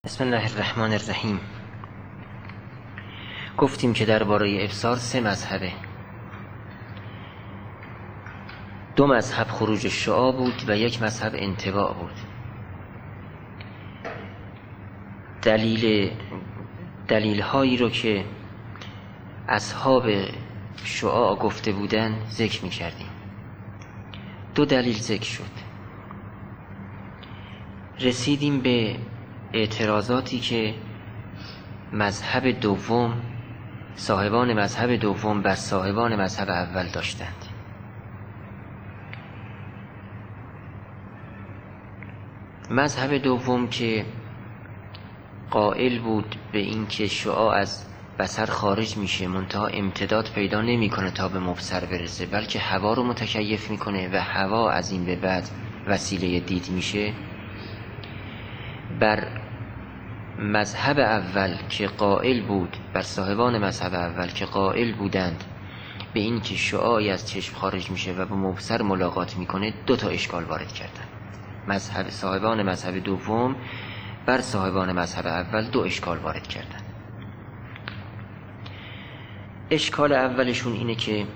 بسم الله الرحمن الرحیم. گفتیم که درباره ابصار 3 مذهبه. 2 مذهب خروج شعاع بود و 1 مذهب انطباع بود. دلیل هایی رو که اصحاب شعاع گفته بودن ذکر می کردیم. 2 دلیل ذکر شد. رسیدیم به اعتراضاتی که صاحبان مذهب دوم بر صاحبان مذهب اول داشتند. مذهب دوم که قائل بود به این که شعاع از بصر خارج میشه، منتها امتداد پیدا نمیکنه تا به مبصر برسه، بلکه هوا رو متکیف میکنه و هوا از این به بعد وسیله دید میشه. بر مذهب اول که قائل بود، بر صاحبان مذهب اول که قائل بودند به این که شعاعی از چشم خارج میشه و با مبصر ملاقات میکنه، 2 تا اشکال وارد کردند. صاحبان مذهب دوم بر صاحبان مذهب اول 2 اشکال وارد کردند. اشکال اولشون اینه که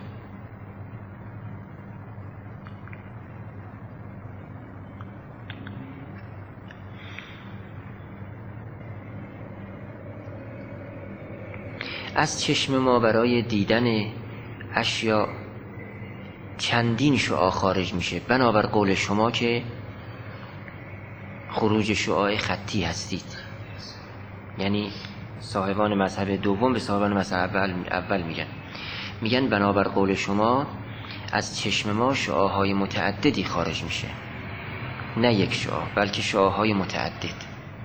از چشم ما برای دیدن اشیا چندین شعاع خارج میشه، بنابر قول شما که خروج شعاع خطی هستید. یعنی صاحبان مذهب دوم به صاحبان مذهب اول میگن بنابر قول شما از چشم ما شعاعهای متعددی خارج میشه، نه 1 شعاع بلکه شعاعهای متعدد،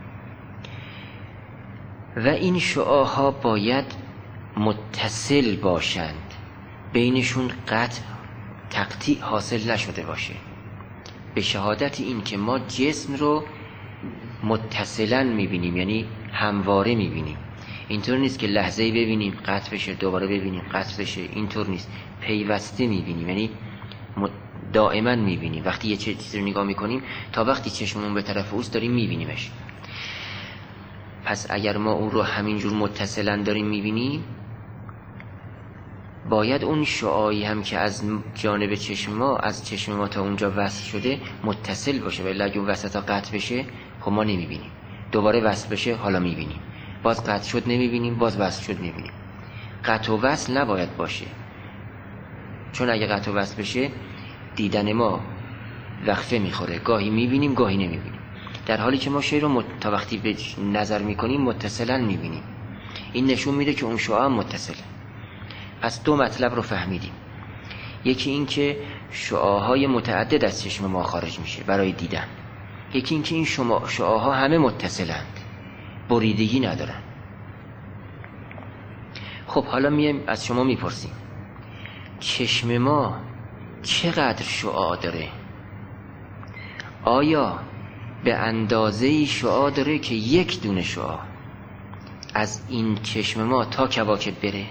و این شعاعها باید متصل باشند، بینشون تقطیع حاصل نشده باشه، به شهادت این که ما جسم رو متصلا میبینیم، یعنی همواره میبینیم. اینطور نیست که لحظه‌ای ببینیم قطع بشه، دوباره ببینیم قطع بشه. اینطور نیست، پیوسته میبینیم، یعنی دائما میبینیم. وقتی یه چیزی رو نگاه میکنیم تا وقتی چشممون به طرف اوست داریم میبینیمش. پس اگر ما اون رو همینجور متصلا داریم میبینیم، باید اون شعاعی هم که از جانب از چشم ما تا اونجا وصل شده متصل باشه، ولی اگه اون وسطا قطع بشه خب ما نمیبینیم. دوباره وصل بشه حالا میبینیم، باز قطع شد نمیبینیم، باز وصل شد میبینیم. قطع و وصل نباید باشه، چون اگه قطع و وصل بشه دیدن ما وقفه میخوره، گاهی میبینیم گاهی نمیبینیم، در حالی که ما شی رو تا وقتی به نظر میکنیم متصلا میبینیم. این نشون میده که اون شعاع متصله. پس 2 مطلب رو فهمیدیم. یکی این که شعاعهای متعدد از چشم ما خارج میشه برای دیدن. یکی این که این شعاعها همه متصلند، بریدگی ندارن. خب حالا میایم از شما میپرسیم چشم ما چقدر شعاع داره؟ آیا به اندازه‌ای شعاع داره که 1 دونه شعاع از این چشم ما تا کواکب بره؟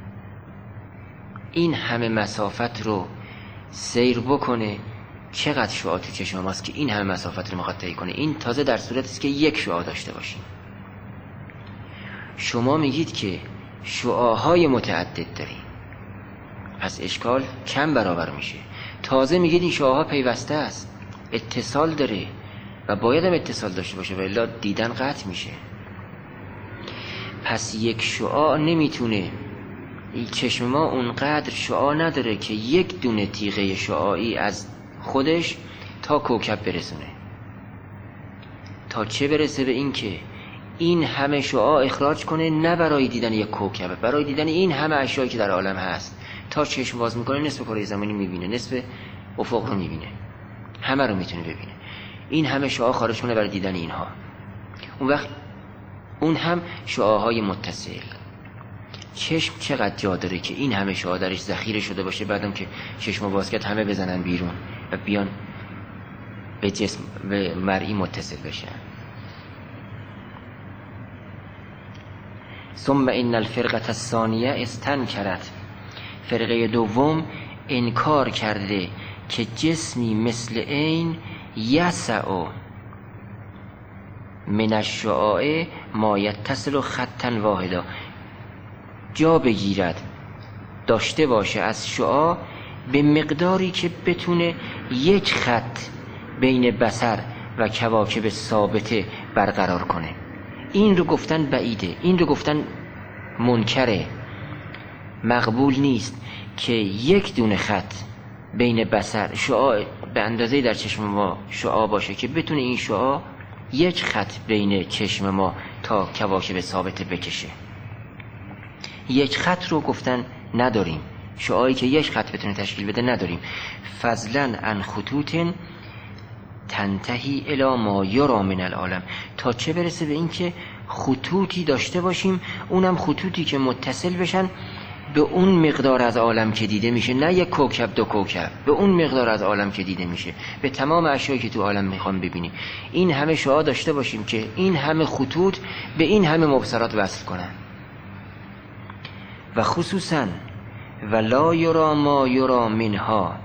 این همه مسافت رو سیر بکنه، چقدر شعاع تو چشم ماست که این همه مسافت رو مقطعی کنه؟ این تازه در صورتی است که 1 شعاع داشته باشیم. شما میگید که شعاعهای متعدد داریم، پس اشکال چند برابر میشه. تازه میگید این شعاعها پیوسته است، اتصال داره و باید هم اتصال داشته باشه، ولی دیدن قطع میشه. پس 1 شعاع نمیتونه، چشم ما اونقدر شعاع نداره که 1 دونه تیغه شعاعی از خودش تا کوکب برسونه. تا چه برسه به این که این همه شعاع اخراج کنه، نه برای دیدن 1 کوکب، برای دیدن این همه اشیایی که در عالم هست. تا چشم باز میکنه نصف کره زمینی میبینه، نصف افق رو میبینه، همه رو میتونه ببینه. این همه شعاع خارج کنه برای دیدن اینها. اون وقت اون هم شعاعهای متصل. چشم چقدر جا داره که این همه شعاع درش ذخیره شده باشه، بعدم که چشم باز کرد همه بزنن بیرون و بیان به جسم به مرئی متصل بشن. ثم ان الفرقه الثانیه استنکرت، فرقه دوم انکار کرده که جسمی مثل عین یسع من الشعاع ما یتصل خطا واحدا، جا بگیرد داشته باشه از شعاع به مقداری که بتونه یک خط بین بصر و کواکب ثابته برقرار کنه. این رو گفتن بعیده، این رو گفتن منکره، مقبول نیست که یک دونه خط بین بصر شعاع به اندازه در چشم ما شعاع باشه که بتونه این شعاع یک خط بین چشم ما تا کواکب ثابته بکشه. یک خط رو گفتن نداریم، شعاعی که یک خط بتونه تشکیل بده نداریم. فضلا عن خطوط تنتهی الی ما یرا من العالم، تا چه برسه به این که خطوطی داشته باشیم، اونم خطوطی که متصل بشن به اون مقدار از عالم که دیده میشه، نه یک کوکب دو کوکب، به اون مقدار از عالم که دیده میشه، به تمام اشیایی که تو عالم میخوام ببینیم. این همه شعاع داشته باشیم که این همه خطوط به این همه مبصرات وصل کنن. و خصوصا ولا یرا ما یرا منها،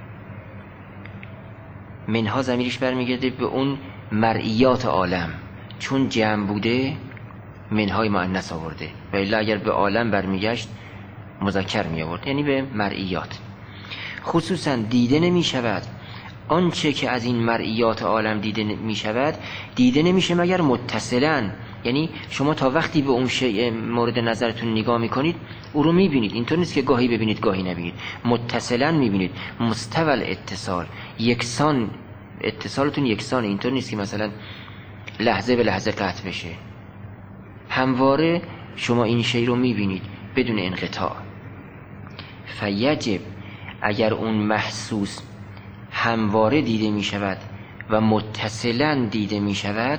منها ضمیرش برمیگرده به اون مرئیات عالم، چون جمع بوده منهای مؤنث آورده، و الا اگر به عالم برمیگشت مذکر می آورد، یعنی به مرئیات. خصوصا دیده نمی شود آنچه که از این مرئیات عالم دیده می شود، دیده نمیشه مگر متصلاً، یعنی شما تا وقتی به اون شیء مورد نظرتون نگاه میکنید او رو میبینید، اینطور نیست که گاهی ببینید گاهی نبینید، متصلاً میبینید، مستوى اتصال، یکسان، اتصالتون یکسانه، اینطور نیست که مثلا لحظه به لحظه قطع بشه، همواره شما این شیء رو میبینید بدون انقطاع. فیجب، اگر اون محسوس همواره دیده می شود و متصلاً دیده می شود،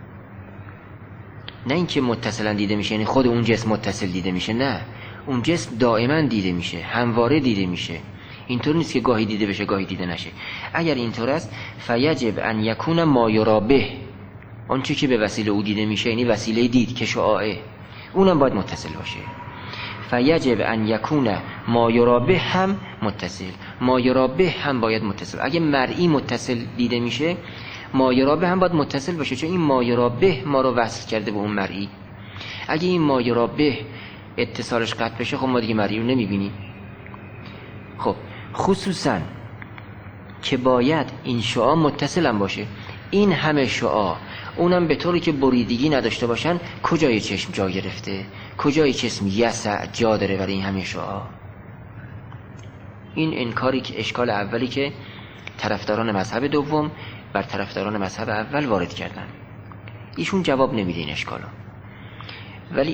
نه اینکه متصلاً دیده میشه یعنی خود اون جسم متصل دیده میشه، نه، اون جسم دائما دیده میشه، همواره دیده میشه، اینطور نیست که گاهی دیده بشه گاهی دیده نشه. اگر اینطور است فیجب ان یکون ما یرا به، آنچه که به وسیله او دیده میشه یعنی وسیله دید که شعاعه، اونم باید متصل باشه. فیجب ان یکون ما یرا به هم متصل، ما یرا به هم باید متصل. اگه مرئی متصل دیده میشه ما یرا به هم باید متصل باشه، چون این ما یرا به ما رو وصل کرده به اون مرئی. اگه این ما یرا به اتصالش قطع بشه خب ما دیگه مرئی رو نمیبینیم. خب خصوصا که باید این شعاع متصل هم باشه، این همه شعاع اونم به طوری که بریدگی نداشته باشن، کجای چشم جا گرفته؟ کجای چشم یسع جا داره برای این همه شعاع؟ این انکاری که اشکال اولی که طرفداران مذهب دوم بر طرفداران مذهب اول وارد کردن، ایشون جواب نمیده این اشکالو. ولی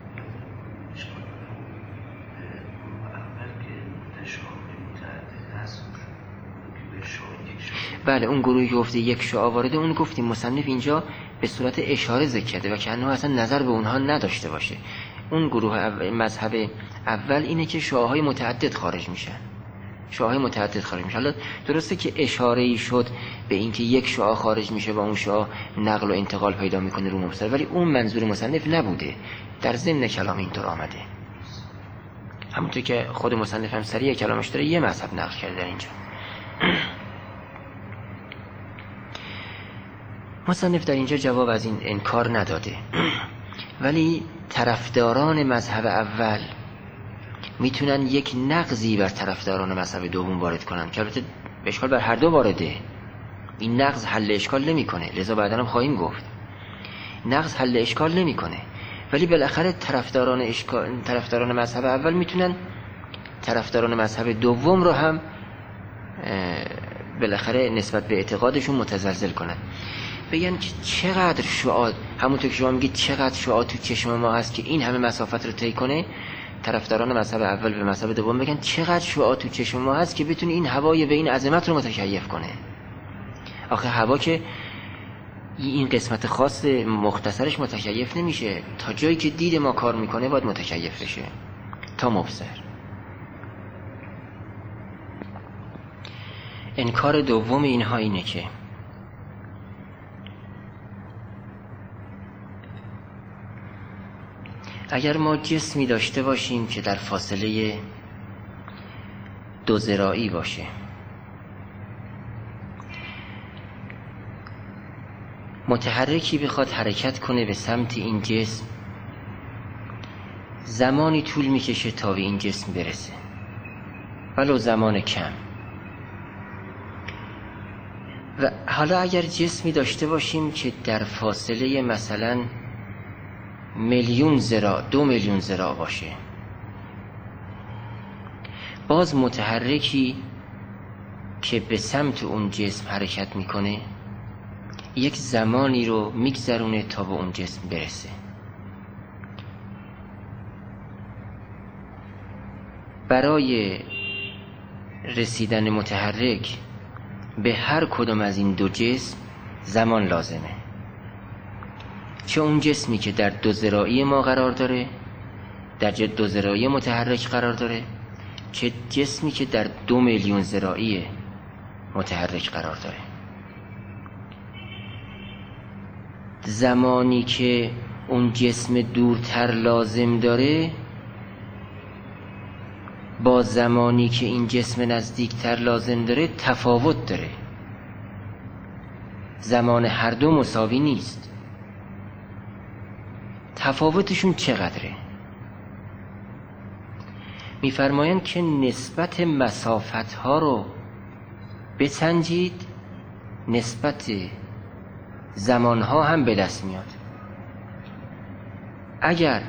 بله اون گروهی که گفته یک شعاع وارده، اون گفتیم مصنف اینجا به صورت اشاره ذکر کرده و که انه اصلا نظر به اونها نداشته باشه. اون گروه مذهب اول اینه که شعاعهای متعدد خارج میشن، شعاعهای متعدد خارج میشه. حالا درسته که اشاره‌ای شد به اینکه یک شعاع خارج میشه و اون شعاع نقل و انتقال پیدا میکنه رو مبصر، ولی اون منظور مصنف نبوده، در ضمن کلام اینطور آمده. همونطور که خود مصنف هم سریع کلامش داره یه مذهب نقل کرده در اینجا. مصنف در اینجا جواب از این انکار نداده، ولی طرفداران مذهب اول میتونن یک نقضی بر طرفداران مذهب دوم وارد کنن که البته اشکال بر هر دو وارده. این نقض حل اشکال نمیکنه، لذا بعدا هم خواهیم گفت نقض حل اشکال نمیکنه، ولی بالاخره طرفداران مذهب اول میتونن طرفداران مذهب دوم رو هم بالاخره نسبت به اعتقادشون متزلزل کنن، بگن که چقدر شعاع، همونطور که شما میگید چقدر شعاع تو چشم ما هست که این همه مسافت رو طی کنه، طرفداران مذهب اول به مذهب دوم بگن چقدر شعاع تو چشم ما هست که بتونه این هوای به این عظمت رو متکیف کنه. آخه هوا که این قسمت خاص مختصرش متکیف نمیشه، تا جایی که دید ما کار میکنه باید متکیف بشه تا مبصر. انکار دوم اینها اینه که اگر ما جسمی داشته باشیم که در فاصله 2 ذراعی باشه، متحرکی بخواد حرکت کنه به سمت این جسم، زمانی طول میکشه تا به این جسم برسه، ولو زمان کم. و حالا اگر جسمی داشته باشیم که در فاصله مثلا 1,000,000 ذراع 2,000,000 ذراع باشه، باز متحرکی که به سمت اون جسم حرکت میکنه یک زمانی رو میگذرونه تا به اون جسم برسه. برای رسیدن متحرک به هر کدوم از این دو جسم زمان لازمه، چه اون جسمی که در 2 ذراعی ما قرار داره، در 2 ذراعی متحرک قرار داره، چه جسمی که در 2,000,000 ذراعی متحرک قرار داره. زمانی که اون جسم دورتر لازم داره با زمانی که این جسم نزدیکتر لازم داره تفاوت داره. زمان هر دو مساوی نیست. تفاوتشون چقدره؟ میفرمایند که نسبت مسافت ها رو بسنجید، نسبت زمان ها هم به دست میاد. اگر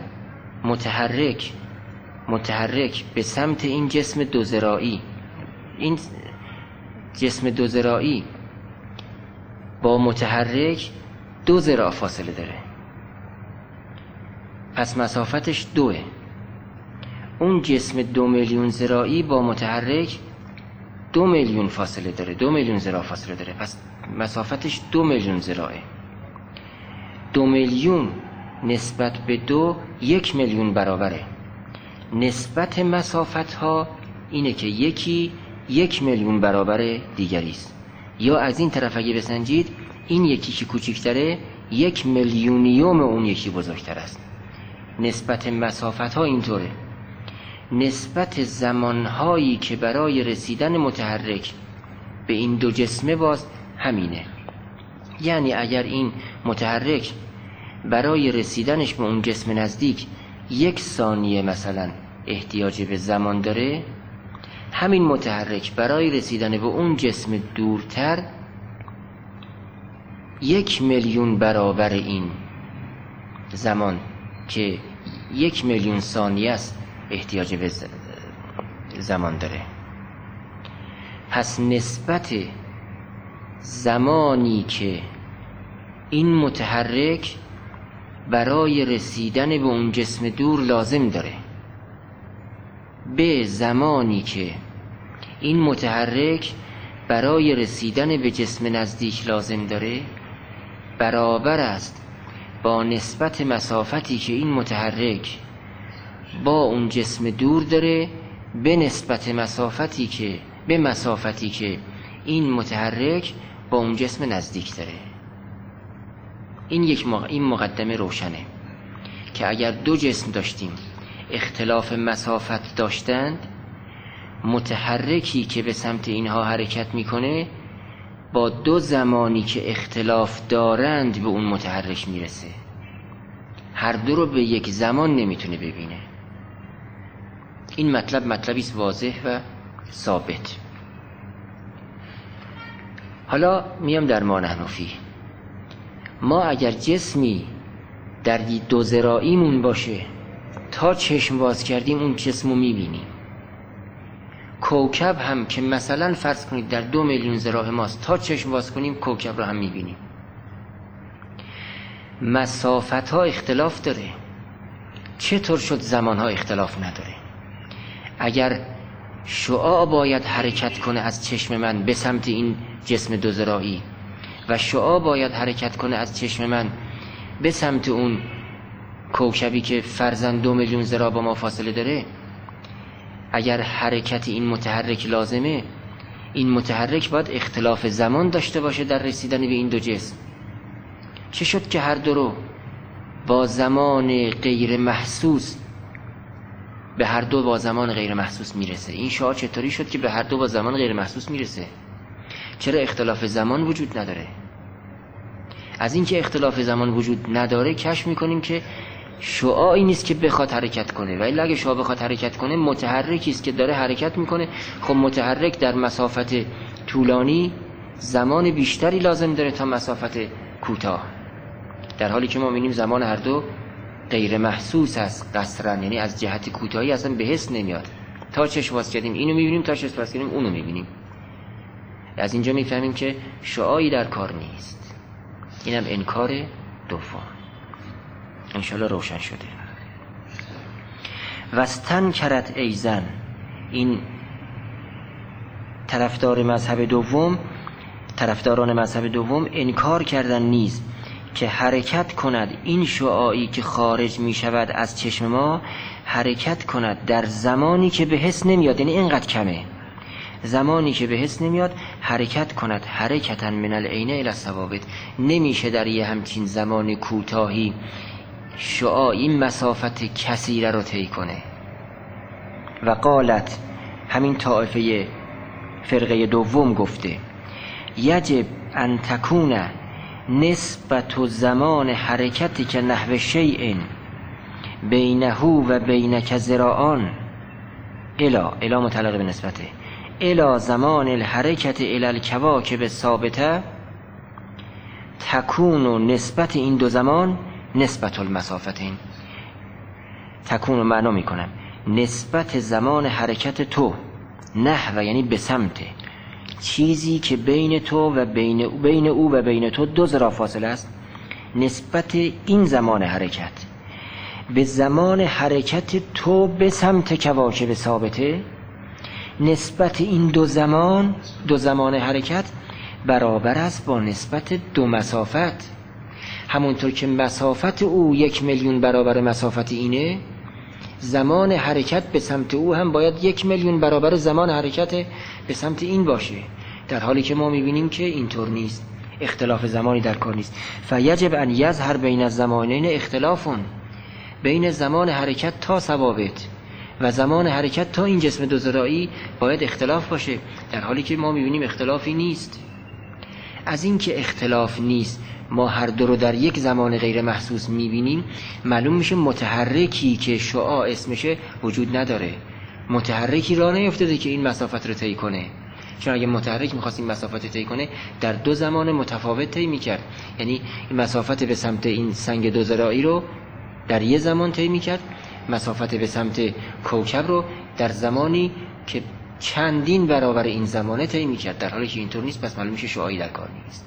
متحرک به سمت این جسم 2 ذراعی، این جسم 2 ذراعی با متحرک 2 ذراع فاصله داره، پس مسافتش 2. اون جسم 2,000,000 ذراعی با متحرک 2,000,000 فاصله داره، 2,000,000 ذراع فاصله داره، پس مسافتش 2,000,000 ذراعه. 2,000,000 نسبت به 2 1,000,000 برابره. نسبت مسافت ها اینه که یکی 1,000,000 برابر دیگریست. یا از این طرف اگه بسنجید، این یکی که کوچکتره 1,000,000 اون یکی بزرگتر است. نسبت مسافت ها اینطوره. نسبت زمان هایی که برای رسیدن متحرک به این دو جسمه باز همینه. یعنی اگر این متحرک برای رسیدنش به اون جسم نزدیک 1 ثانیه مثلا احتیاج به زمان داره، همین متحرک برای رسیدن به اون جسم دورتر 1,000,000 برابر این زمان که 1,000,000 ثانیه است احتیاج به زمان داره. پس نسبت زمانی که این متحرک برای رسیدن به اون جسم دور لازم داره به زمانی که این متحرک برای رسیدن به جسم نزدیک لازم داره برابر است با نسبت مسافتی که این متحرک با اون جسم دور داره به نسبت مسافتی که این متحرک با اون جسم نزدیک داره. این مقدمه روشنه که اگر 2 جسم داشتیم اختلاف مسافت داشتند، متحرکی که به سمت اینها حرکت میکنه با 2 زمانی که اختلاف دارند به اون متحرک میرسه. هر دو رو به یک زمان نمیتونه ببینه. این مطلبی است واضح و ثابت. حالا میام در ما نحن فیه. ما اگر جسمی در 2 ذراعیمون باشه تا چشم باز کردیم اون جسم رو میبینیم. کوکب هم که مثلا فرض کنید در 2,000,000 ذراع ماست، تا چشم باز کنیم کوکب رو هم میبینیم. مسافت ها اختلاف داره. چطور شد زمان ها اختلاف نداره؟ اگر شعاع باید حرکت کنه از چشم من به سمت این جسم 2 ذراعی و شعاع باید حرکت کنه از چشم من به سمت اون کوکبی که فرضاً 2,000,000 ذراع با ما فاصله داره، اگر حرکت این متحرک لازمه، این متحرک باید اختلاف زمان داشته باشه در رسیدن به این 2 جسم. چه شد که هر دو رو با زمان غیر محسوس به هر دو با زمان غیر محسوس میرسه؟ این شعاع چطوری شد که به هر دو با زمان غیر محسوس میرسه؟ چرا اختلاف زمان وجود نداره؟ از اینکه اختلاف زمان وجود نداره کشف میکنیم که شعاعی نیست که بخواد حرکت کنه، و الا اگه شعاع بخواد حرکت کنه متحرکی است که داره حرکت میکنه. خب متحرک در مسافت طولانی زمان بیشتری لازم داره تا مسافت کوتاه، در حالی که ما می‌بینیم زمان هر دو غیر محسوس است قصرا، یعنی از جهت کوتاهی اصلا به حس نمیاد. تا چشم باز کردیم اینو می‌بینیم، تا چشم باز کردیم اونو می‌بینیم. از اینجا می‌فهمیم که شعاعی در کار نیست. اینم انکار دوم. انشالله روشن شده. واستنکرت ایزن، این طرفداران مذهب دوم انکار کردن نیز که حرکت کند این شعاعی که خارج می شود از چشم ما، حرکت کند در زمانی که به حس نمیاد، یعنی اینقدر کمه، زمانی که به حس نمیاد حرکت کند حرکتا من العین الی الثوابت. نمیشه در یه همچین زمان کوتاهی شعاع این مسافت کثیره رو طی کنه. و قالت، همین طائفه فرقه دوم گفته، یجب ان تکون نسبت زمان حرکتی که نحو شیء بینه و بینک ذراعان الا متعلق به نسبته الا زمان الحرکت الی الکواکب ثابته، تکون نسبت این دو زمان نسبت المسافتین. تکون معنا میکنم نسبت زمان حرکت تو، نحو یعنی به سمت، چیزی که بین تو و بین او و بین تو 2 ذراع فاصله است، نسبت این زمان حرکت به زمان حرکت تو به سمت کواکب ثابته، نسبت این دو زمان حرکت برابر است با نسبت 2 مسافت. همونطور که مسافت او 1,000,000 برابر مسافت اینه، زمان حرکت به سمت او هم باید 1,000,000 برابر زمان حرکت به سمت این باشه، در حالی که ما میبینیم که اینطور نیست، اختلاف زمانی در کار نیست. فیجب ان یظهر بین الزمانین اختلافون، بین زمان حرکت تا ثوابت و زمان حرکت تا این جسم 2 ذراعی باید اختلاف باشه، در حالی که ما میبینیم اختلافی نیست. از این که اختلاف نیست، ما هر دو رو در یک زمان غیر محسوس میبینیم، معلوم میشه متحرکی که شعاع اسمشه وجود نداره. متحرکی راه نیفتاده که این مسافت رو طی کنه، چون اگه متحرک میخواست این مسافت طی کنه در 2 زمان متفاوت طی میکرد، یعنی این مسافت به سمت این سنگ 2 ذراعی رو در یه زمان طی میکرد، مسافت به سمت کوکب رو در زمانی که چندین برابر این زمانه طی میکرد، در حالی که اینطور نیست. پس معلوم میشه شعاعی در کار نیست.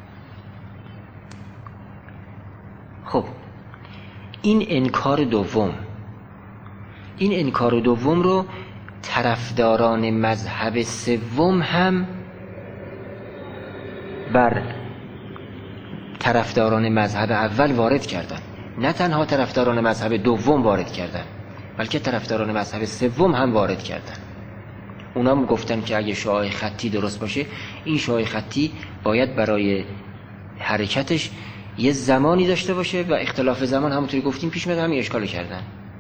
خب این انکار دوم رو طرفداران مذهب سوم هم بر طرفداران مذهب اول وارد کردن. نه تنها طرفداران مذهب دوم وارد کردن، بلکه طرفداران مذهب سوم هم وارد کردن. اونا هم گفتن که اگه شعاع خطی درست باشه، این شعاع خطی باید برای حرکتش یه زمانی داشته باشه و اختلاف زمان همونطوری گفتیم پیش میاد، همین اشکال کردن.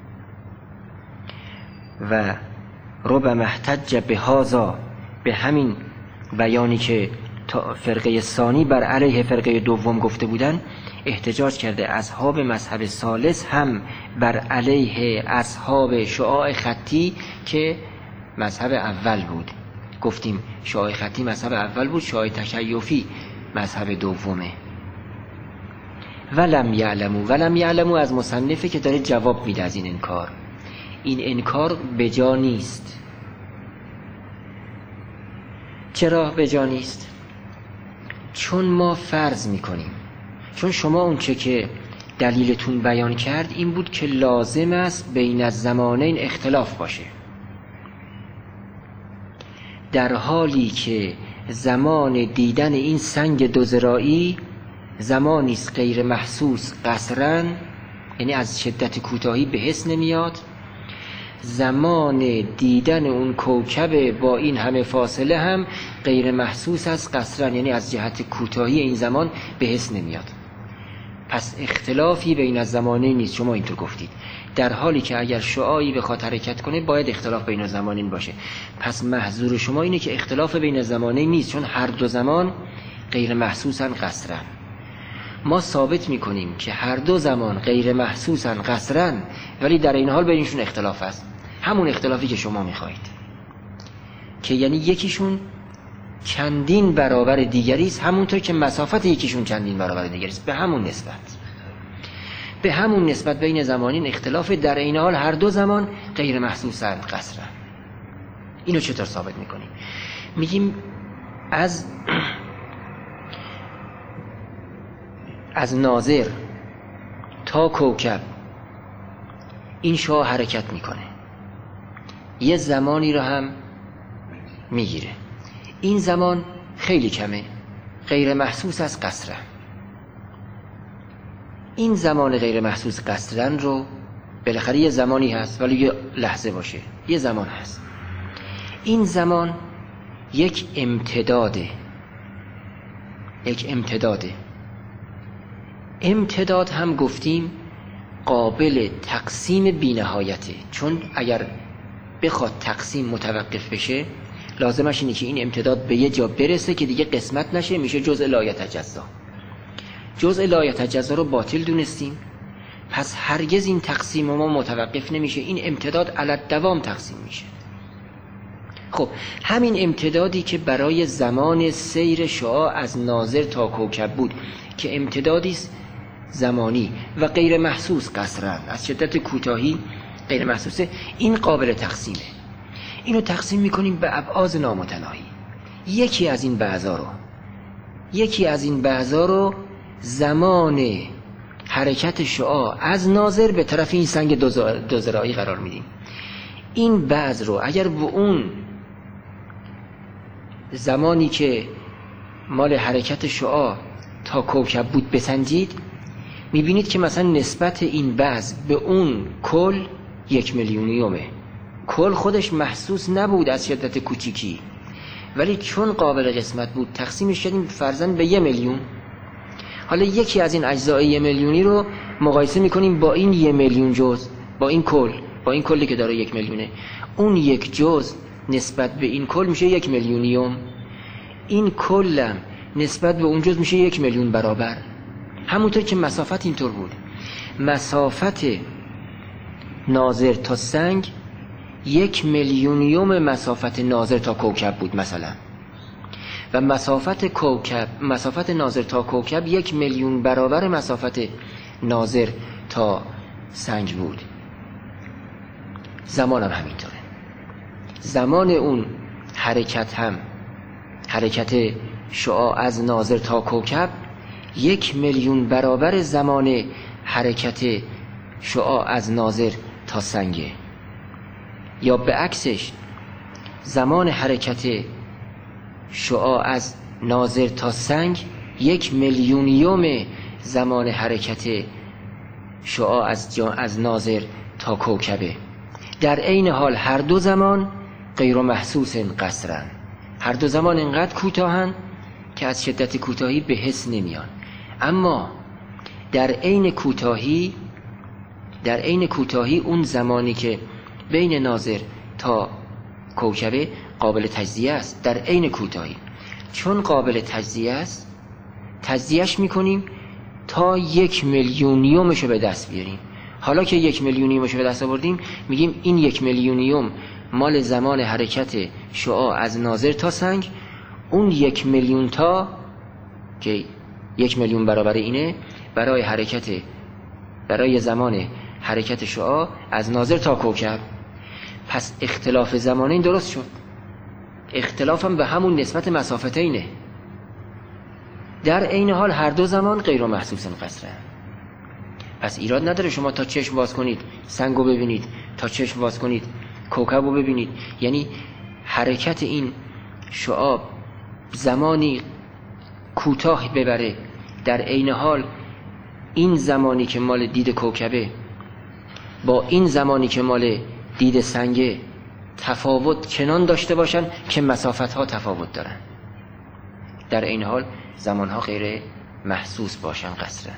و ربما احتج بهذا، به همین بیانی که فرقه ثانی بر علیه فرقه دوم گفته بودن احتجاج کرده اصحاب مذهب ثالث هم بر علیه اصحاب شعاع خطی که مذهب اول بود. گفتیم شعاع خطی مذهب اول بود، شعاع تکیفی مذهب دومه. ولم یعلمو از مصنفه که داره جواب میده از این انکار. این انکار به جا نیست. چرا به جا نیست؟ چون ما فرض میکنیم، چون شما اون چه که دلیلتون بیان کرد این بود که لازم است بین الزمانین اختلاف باشه، در حالی که زمان دیدن این سنگ 2 ذراعی زمانی است غیر محسوس قصراً، یعنی از شدت کوتاهی به حس نمیاد. زمان دیدن اون کوکب با این همه فاصله هم غیر محسوس است قصراً، یعنی از جهت کوتاهی این زمان به حس نمیاد. پس اختلافی بین الزمانین نیست، شما اینطور گفتید، در حالی که اگر شعاعی بخواد حرکت کنه باید اختلاف بین الزمانین باشه. پس محظور شما اینه که اختلاف بین الزمانین نیست، چون هر 2 زمان غیر محسوسن قصراً. ما ثابت میکنیم که هر دو زمان غیر محسوسن قصرا، ولی در این حال بینشون اختلاف است. همون اختلافی که شما میخواهید، که یعنی یکیشون چندین برابر دیگری است، همونطور که مسافت یکیشون چندین برابر دیگری است. به همون نسبت بین زمانین اختلاف، در این حال هر دو زمان غیر محسوسن قصرا. اینو چطور ثابت میکنیم؟ میگیم از ناظر تا کوکب این شعاع حرکت میکنه، یه زمانی رو هم میگیره. این زمان خیلی کمه، غیر محسوس از قصرن. این زمان غیر محسوس قصرن رو بالاخره یه زمانی هست، ولی یه لحظه باشه، یه زمان هست. این زمان یک امتداده. امتداد هم گفتیم قابل تقسیم بی‌نهایته، چون اگر بخواد تقسیم متوقف بشه لازمش اینه که این امتداد به یه جا برسه که دیگه قسمت نشه، میشه جزء لا یتجزا. جزء لا یتجزا رو باطل دونستیم، پس هرگز این تقسیم ما متوقف نمیشه، این امتداد علی الدوام تقسیم میشه. خب همین امتدادی که برای زمان سیر شعاع از ناظر تا کوکب بود، که امتدادی زمانی و غیر محسوس قصرا، از شدت کوتاهی غیر محسوسه، این قابل تقسیمه. اینو تقسیم میکنیم به ابعاد نامتناهی. یکی از این بعضا رو زمان حرکت شعاع از ناظر به طرف این سنگ دو ذراعی قرار میدیم. این بعض رو اگر به اون زمانی که مال حرکت شعاع تا کوکب بود بسنجید، میبینید که مثلا نسبت این بعض به اون کل 1,000,000. کل خودش محسوس نبود از شدت کوچیکی، ولی چون قابل قسمت بود تقسیمش کردیم فرضاً به 1,000,000. حالا یکی از این اجزای 1,000,000 رو مقایسه میکنیم با این 1,000,000 جزء، با این کلی که داره 1,000,000. اون یک جزء نسبت به این کل میشه 1,000,000. این کلم نسبت به اون جزء میشه 1,000,000 برابر. همونطور که مسافت اینطور بود، مسافت ناظر تا سنگ 1,000,000 مسافت ناظر تا کوکب بود مثلا، و مسافت ناظر تا کوکب 1,000,000 برابر مسافت ناظر تا سنگ بود. زمان هم همینطوره. زمان اون حرکت هم، حرکت شعاع از ناظر تا کوکب 1,000,000 برابر زمان حرکت شعاع از ناظر تا سنگه. یا به عکسش، زمان حرکت شعاع از ناظر تا سنگ 1,000,000 زمان حرکت شعاع از ناظر تا کوکبه. در عین حال هر دو زمان غیر محسوس قصرن. هر دو زمان انقدر کوتاهن که از شدت کوتاهی به حس نمیان، اما در عین کوتاهی اون زمانی که بین ناظر تا کوکبه قابل تجزیه است. در عین کوتاهی چون قابل تجزیه است، تجزیهش میکنیم تا 1,000,000 رو به دست بیاریم. حالا که 1,000,000 رو به دست آوردیم، میگیم این 1,000,000 مال زمان حرکت شعاع از ناظر تا سنگ، اون 1,000,000 تا که 1,000,000 برابر اینه برای زمان حرکت شعاع از ناظر تا کوکب. پس اختلاف زمانین درست شد. اختلاف هم به همون نسبت مسافتینه. در عین حال هر دو زمان غیر محسوس قصره. پس ایراد نداره شما تا چشم باز کنید سنگو ببینید، تا چشم باز کنید کوکبو ببینید. یعنی حرکت این شعاع زمانی کوتاه ببره، در عین حال این زمانی که مال دید کوکبه با این زمانی که مال دید سنگه تفاوت چنان داشته باشن که مسافت ها تفاوت دارن، در این حال زمان ها غیر محسوس باشن قصرن.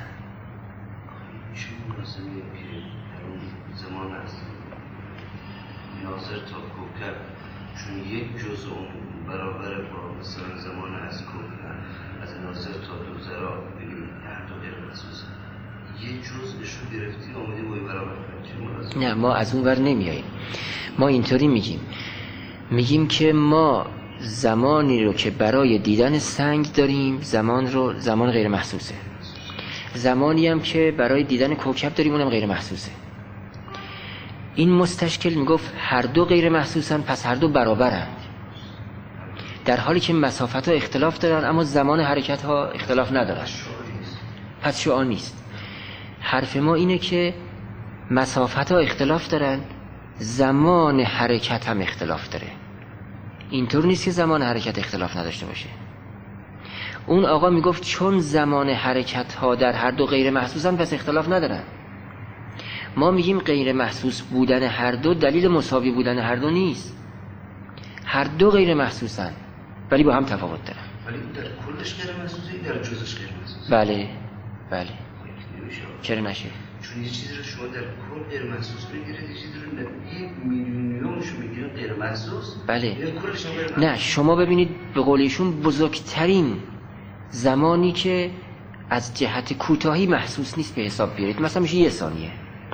زمان است ناظر تا کوکب چون یک جزء اون برابر با مثلا زمان از کوفه از ناصر تا دوزرا ببین هر دو غیر محسوس یه جزءشو گرفتی آمدی باید برابر کنی. نه ما از اون ور نمیاییم. ما اینطوری میگیم که ما زمانی رو که برای دیدن سنگ داریم زمان غیر محسوسه، زمانی هم که برای دیدن کوکب داریم اونم غیر محسوسه. این مستشکل میگفت هر دو غیر محسوسن، پس هر دو برابرن، در حالی که مسافت ها اختلاف دارن اما زمان حرکت ها اختلاف ندارن، پس شعاع نیست. حرف ما اینه که مسافت ها اختلاف دارن، زمان حرکت هم اختلاف داره. اینطور نیست که زمان حرکت اختلاف نداشته باشه. اون آقا میگفت چون زمان حرکت ها در هر دو غیر محسوسن پس اختلاف ندارن. ما میگیم غیر محسوس بودن هر دو دلیل مساوی بودن هر دو نیست. هر دو غیر محسوسن ولی با هم تفاوت دارن. ولی در کلش غیر محسوسه، در جزش غیر محسوسه. بله. چرا نشه؟ چون یه چیزی رو شما در کل غیر محسوس بگیرید، یه چیزی رو در 1 میلیونیومش میگیرید غیر محسوس. بله. کلش غیر محسوس. نه شما ببینید به قول ایشون بزرگترین زمانی که از جهت کوتاهی محسوس نیست به حساب بیارید مثلا میشه 1 ثانیه.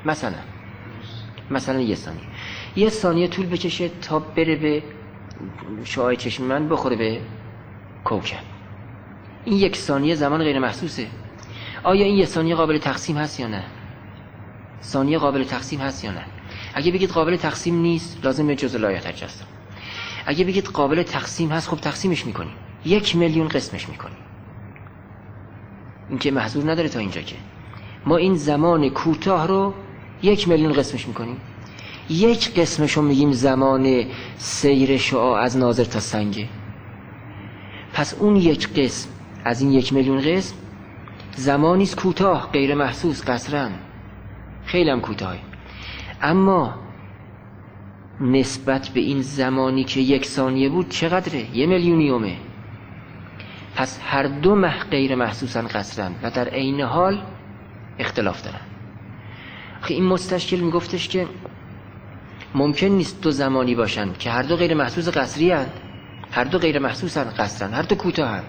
مثلا 1 ثانیه. 1 ثانیه طول بکشه تا بره به شعاع چشم من بخوره به کوکب. این 1 ثانیه زمان غیر محسوسه. آیا این 1 ثانیه قابل تقسیم هست یا نه؟ ثانیه قابل تقسیم هست یا نه؟ اگه بگید قابل تقسیم نیست لازمه جزء لا یتجزا. اگه بگید قابل تقسیم هست خب تقسیمش میکنیم، 1 میلیون قسمش میکنیم. این که محظور نداره تا اینجا که ما این زمان کوتاه رو 1 میلیون قسمش میکنیم. 1 قسمشو میگیم زمان سیر شعاع از ناظر تا سنگه. پس اون 1 قسم از این 1 میلیون قسم زمانیست کوتاه غیر محسوس، قصرا خیلی هم کوتاهه، اما نسبت به این زمانی که 1 ثانیه بود چقدره؟ 1 میلیونیومه. پس هر دو غیر محسوسن قصرا و در عین حال اختلاف دارن. این مستشکل میگفتش که ممکن نیست 2 زمانی باشن که هر دو غیر محسوس قصری هن، هر دو غیر محسوسن قصرا، هر دو کوتاه هن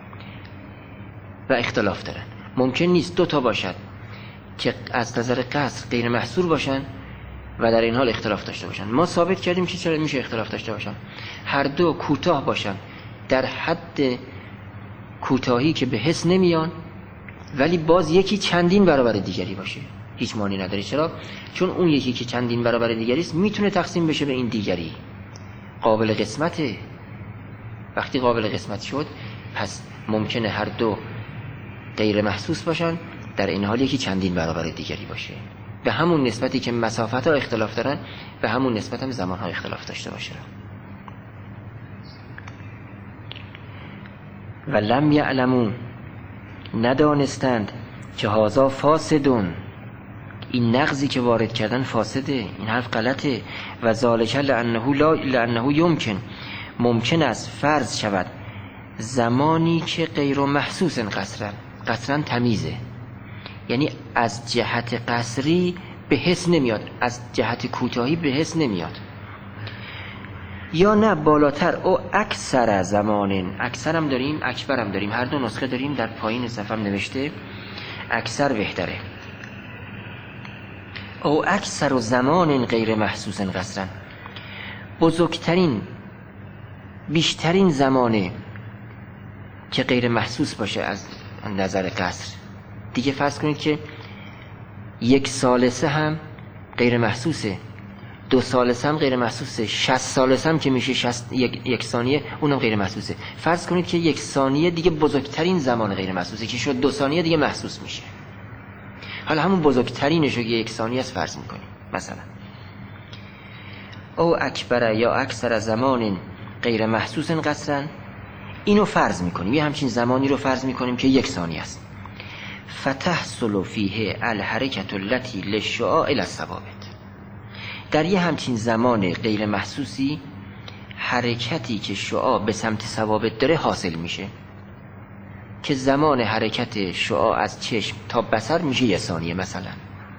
و اختلاف دارن. ممکن نیست 2 تا باشد که از نظر قصر غیر محصور باشن و در این حال اختلاف داشته باشن. ما ثابت کردیم که چرا میشه اختلاف داشته باشن. هر دو کوتاه باشن در حد کوتاهی که به حس نمیان، ولی باز یکی چندین برابر دیگری باشه، هیچ معنی نداره. چرا؟ چون اون یکی که چندین برابر دیگری است میتونه تقسیم بشه به این دیگری، قابل قسمته. وقتی قابل قسمت شد پس ممکنه هر دو غیر محسوس باشن، در این حال یکی چندین برابر دیگری باشه. به همون نسبتی که مسافت ها اختلاف دارن به همون نسبت هم زمان ها اختلاف داشته باشه. و لم یعلمون، ندانستند که هذا فاسدون، این نقضی که وارد کردن فاسده، این حرف غلطه. و ذالک لانه یمکن، ممکن است فرض شود زمانی که غیر محسوس قصرا تمیزه، یعنی از جهت قصری به حس نمیاد، از جهت کوتاهی به حس نمیاد. یا نه بالاتر او اکثر زمان، اکثر هم داریم اکبر هم داریم، هر دو نسخه داریم. در پایین صفحه نوشته اکثر بهتره. او اکثر زمان غیر محسوس قصرا، بزرگترین بیشترین زمانه که غیر محسوس باشه از نظر قصر. دیگه فرض کنید که 1 ثالثه هم غیر محسوسه، 2 ثالثه هم غیر محسوسه، 60 ثالثه هم که میشه 1 ثانیه اونم غیر محسوسه. فرض کنید که 1 ثانیه دیگه بزرگترین زمان غیر محسوسه که شد 2 ثانیه دیگه محسوس میشه. حالا همون بزرگترینش رو 1 ثانیه از فرض میکنیم. مثلا او اکبر یا اکثر زمان غیر محسوس قصرا، اینو فرض میکنیم، یه همچین زمانی رو فرض میکنیم که 1 ثانیه است. فتحصل فیه الحرکت التي للشعاع الى الثوابت، در یه همچین زمان غیر محسوسی حرکتی که شعاع به سمت ثوابت داره حاصل میشه، که زمان حرکت شعاع از چشم تا بصر میشه 1 ثانیه مثلا.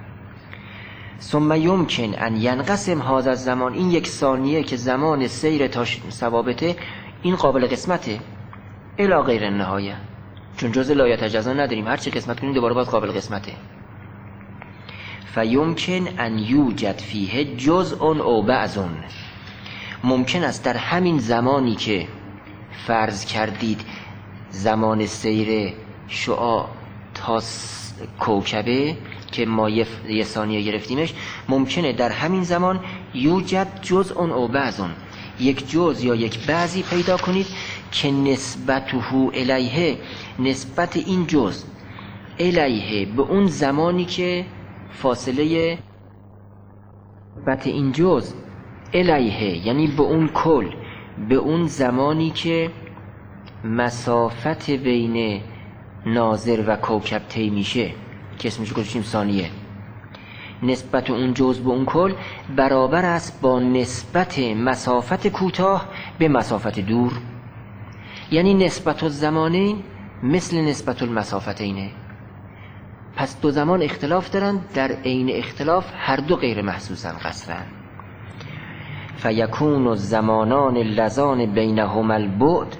ثم یمکن ان ینقسم هذا الزمان، این 1 ثانیه که زمان سیر تا ثوابته این قابل قسمته الی غیر النهایه، چون جزء لا یتجزا نداریم، هر چی قسمت کنیم دوباره باز قابل قسمته. فیمکن ان یوجد فیه جزء او بعض، ممکن است در همین زمانی که فرض کردید زمان سیر شعاع تا کوکبه که ما یه ثانیه گرفتیمش، ممکنه در همین زمان یوجد جزء او بعض، یک جزء یا یک بعضی پیدا کنید که نسبته الیه، نسبت این جزء الیه به اون زمانی که فاصله نسبت این جزء الیه یعنی به اون کل، به اون زمانی که مسافت بین ناظر و کوکب طی میشه که اسمش گذاشتیم ثانیه، نسبت اون جزء به اون کل برابر است با نسبت مسافت کوتاه به مسافت دور، یعنی نسبت الزمانین مثل نسبت المسافتینه. پس دو زمان اختلاف دارن، در عین اختلاف هر دو غیر محسوسن قصرا. فیکون الزمانان اللذان بینهما البعد،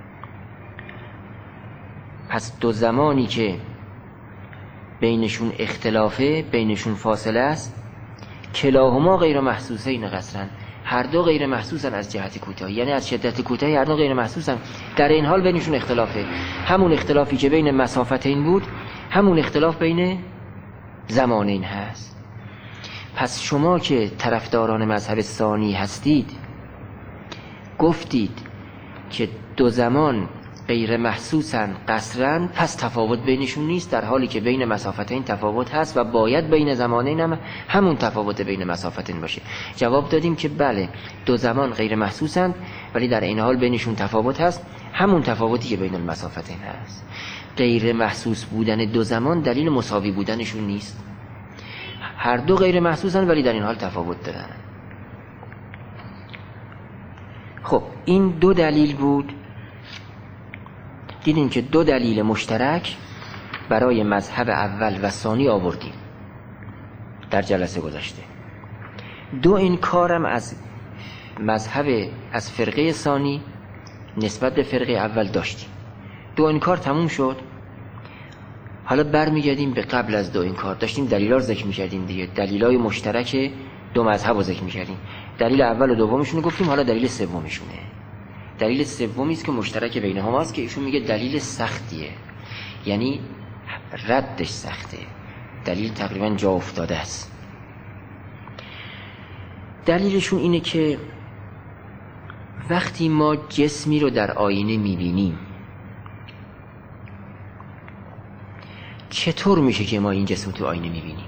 پس دو زمانی که بینشون اختلافه، بینشون فاصله است، کلاهما غیر محسوسین قصرا، هر دو غیر محسوسن از جهت کوتاهی، یعنی از شدت کوتاهی هر دو غیر محسوسن، در این حال بینشون اختلافه، همون اختلافی که بین مسافتین بود همون اختلاف بین زمانین هست. پس شما که طرفداران مذهب ثانی هستید گفتید که دو زمان غیر محسوسن قصرن، پس تفاوت بینشون نیست، در حالی که بین مسافتین تفاوت هست و باید بین زمانین هم همون تفاوت بین مسافتین باشه. جواب دادیم که بله، دو زمان غیر محسوسن ولی در این حال بینشون تفاوت هست، همون تفاوتی که بین المسافتین هست. غیر محسوس بودن دو زمان دلیل مساوی بودنشون نیست، هر دو غیر محسوسن ولی در این حال تفاوت دارن. خب این دو دلیل بود، دیدیم که دو دلیل مشترک برای مذهب اول و ثانی آوردیم در جلسه گذشته. دو انکارم از مذهب از فرقه ثانی نسبت به فرقه اول داشتیم. دو انکار تموم شد، حالا برمیگردیم به قبل از دو انکار. داشتیم دلیلا رو ذکر می‌کردیم دیگه، دلیلای مشترک دو مذهب رو ذکر می‌کردیم. دلیل اول و دومشون رو گفتیم، حالا دلیل سومشونه. دلیل سومی است که مشترک بینهما است که ایشون میگه دلیل سختیه، یعنی ردش سخته، دلیل تقریبا جا افتاده است. دلیلشون اینه که وقتی ما جسمی رو در آینه میبینیم چطور میشه که ما این جسم تو آینه میبینیم؟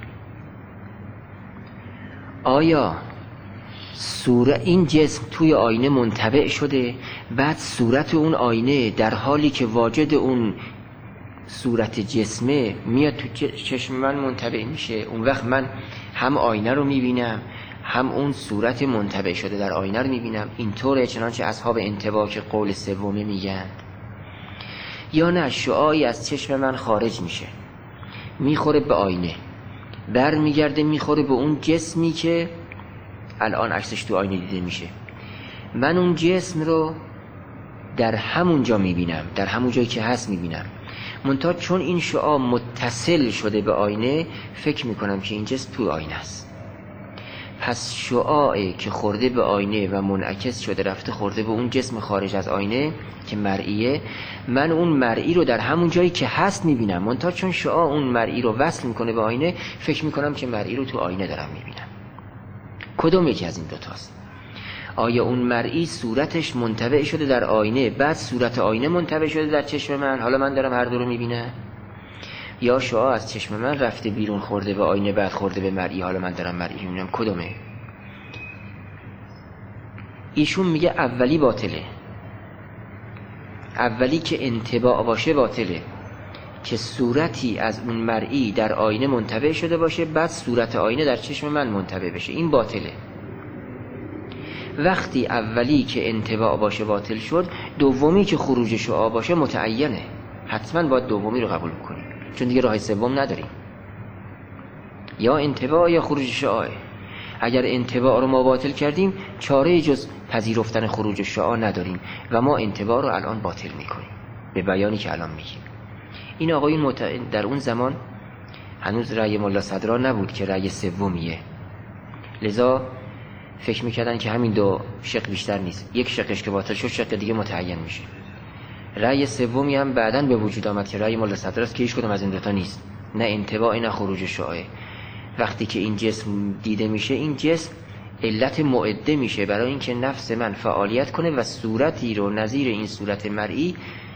آیا این جسم توی آینه منطبع شده، بعد صورت اون آینه در حالی که واجد اون صورت جسمه میاد تو چشم من منطبع میشه، اون وقت من هم آینه رو میبینم هم اون صورت منطبع شده در آینه رو میبینم؟ اینطوره چنانچه اصحاب انطباع که قول سومی میگن. یا نه، شعاعی از چشم من خارج میشه، میخوره به آینه، بر میگرده میخوره به اون جسمی که الان عکسش تو آینه دیده میشه، من اون جسم رو در همون جا میبینم، در همون جایی که هست میبینم، منتها چون این شعاع متصل شده به آینه فکر میکنم که این جسم تو آینه است. پس شعاعی که خورده به آینه و منعکس شده رفته خورده به اون جسم خارج از آینه که مرئیه، من اون مرئی رو در همون جایی که هست میبینم، منتها چون شعاع اون مرئی رو وصل میکنه به آینه فکر میکنم که مرئی رو تو آینه دارم میبینم. کدوم یکی از این دوتاست؟ آیا اون مرئی صورتش منطبع شده در آینه، بعد صورت آینه منطبع شده در چشم من، حالا من دارم هر دو رو میبینم؟ یا شعاع از چشم من رفته بیرون خورده به آینه بعد خورده به مرئی، حالا من دارم مرئی میبینم؟ کدومه؟ ایشون میگه اولی باطله، اولی که انطباع باشه باطله، که صورتی از اون مرئی در آینه منطبع شده باشه بعد صورت آینه در چشم من منطبع بشه، این باطله. وقتی اولی که انطباع باشه باطل شد، دومی که خروج شعاع باشه متعینه، حتما باید دومی رو قبول کنیم، چون دیگه راه سوم نداریم، یا انطباع یا خروج شعاع. اگر انطباع رو ما باطل کردیم چاره جز پذیرفتن خروج شعاع نداریم و ما انطباع رو الان باطل میکنیم به بیانی که الان میگیم. این آقایون در اون زمان هنوز رأی ملا صدرا نبود که رأی سومیه، لذا فکر میکردن که همین دو شق بیشتر نیست، یک شقش که باطل شد شق دیگه متعین میشه. رأی سومی هم بعداً به وجود آمد که رأی ملا صدرا است که هیچ کدوم از این دوتا نیست، نه انطباع نه خروج شعاع. وقتی که این جسم دیده میشه، این جسم علت معده میشه برای اینکه نفس من فعالیت کنه و صورتی رو نظیر این صورت مرئی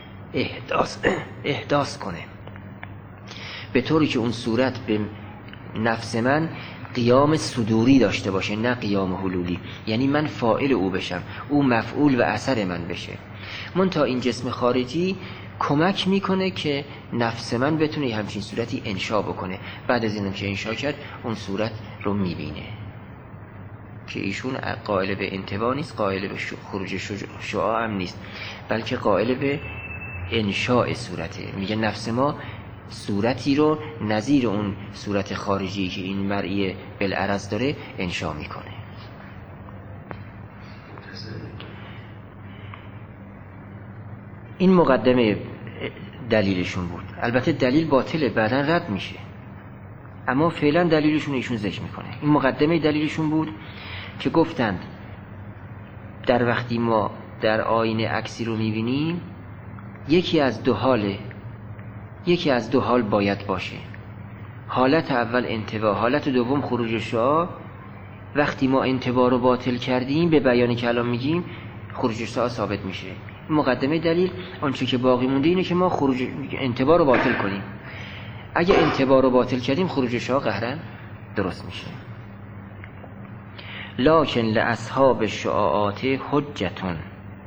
احداث کنه، به طوری که اون صورت به نفس من قیام صدوری داشته باشه نه قیام حلولی، یعنی من فاعل او بشم، او مفعول و اثر من بشه. منتها این جسم خارجی کمک میکنه که نفس من بتونه همچین صورتی انشا بکنه. بعد از اینم که انشا کرد اون صورت رو میبینه که ایشون قائل به انطباع نیست، قائل به خروج شعاع هم نیست، بلکه قائل به انشاء صورته. میگه نفس ما صورتی رو نظیر اون صورت خارجی که این مرئی بالعرض داره انشا میکنه. این مقدمه دلیلشون بود. البته دلیل باطله، بعداً رد میشه، اما فعلا دلیلشون ایشون ذکر میکنه. این مقدمه دلیلشون بود که گفتند در وقتی ما در آینه عکسی رو میبینیم یکی از دو حال باید باشه. حالت اول انطباع، حالت دوم خروج شعاع. وقتی ما انطباع رو باطل کردیم به بیانی که الان میگیم خروج شعاع ثابت میشه. مقدمه دلیل آنچه که باقی مونده اینه که ما انطباع رو باطل کنیم. اگه انطباع رو باطل کردیم خروج شعاع قهرن درست میشه. لکن لاصحاب شعاعات حجتون،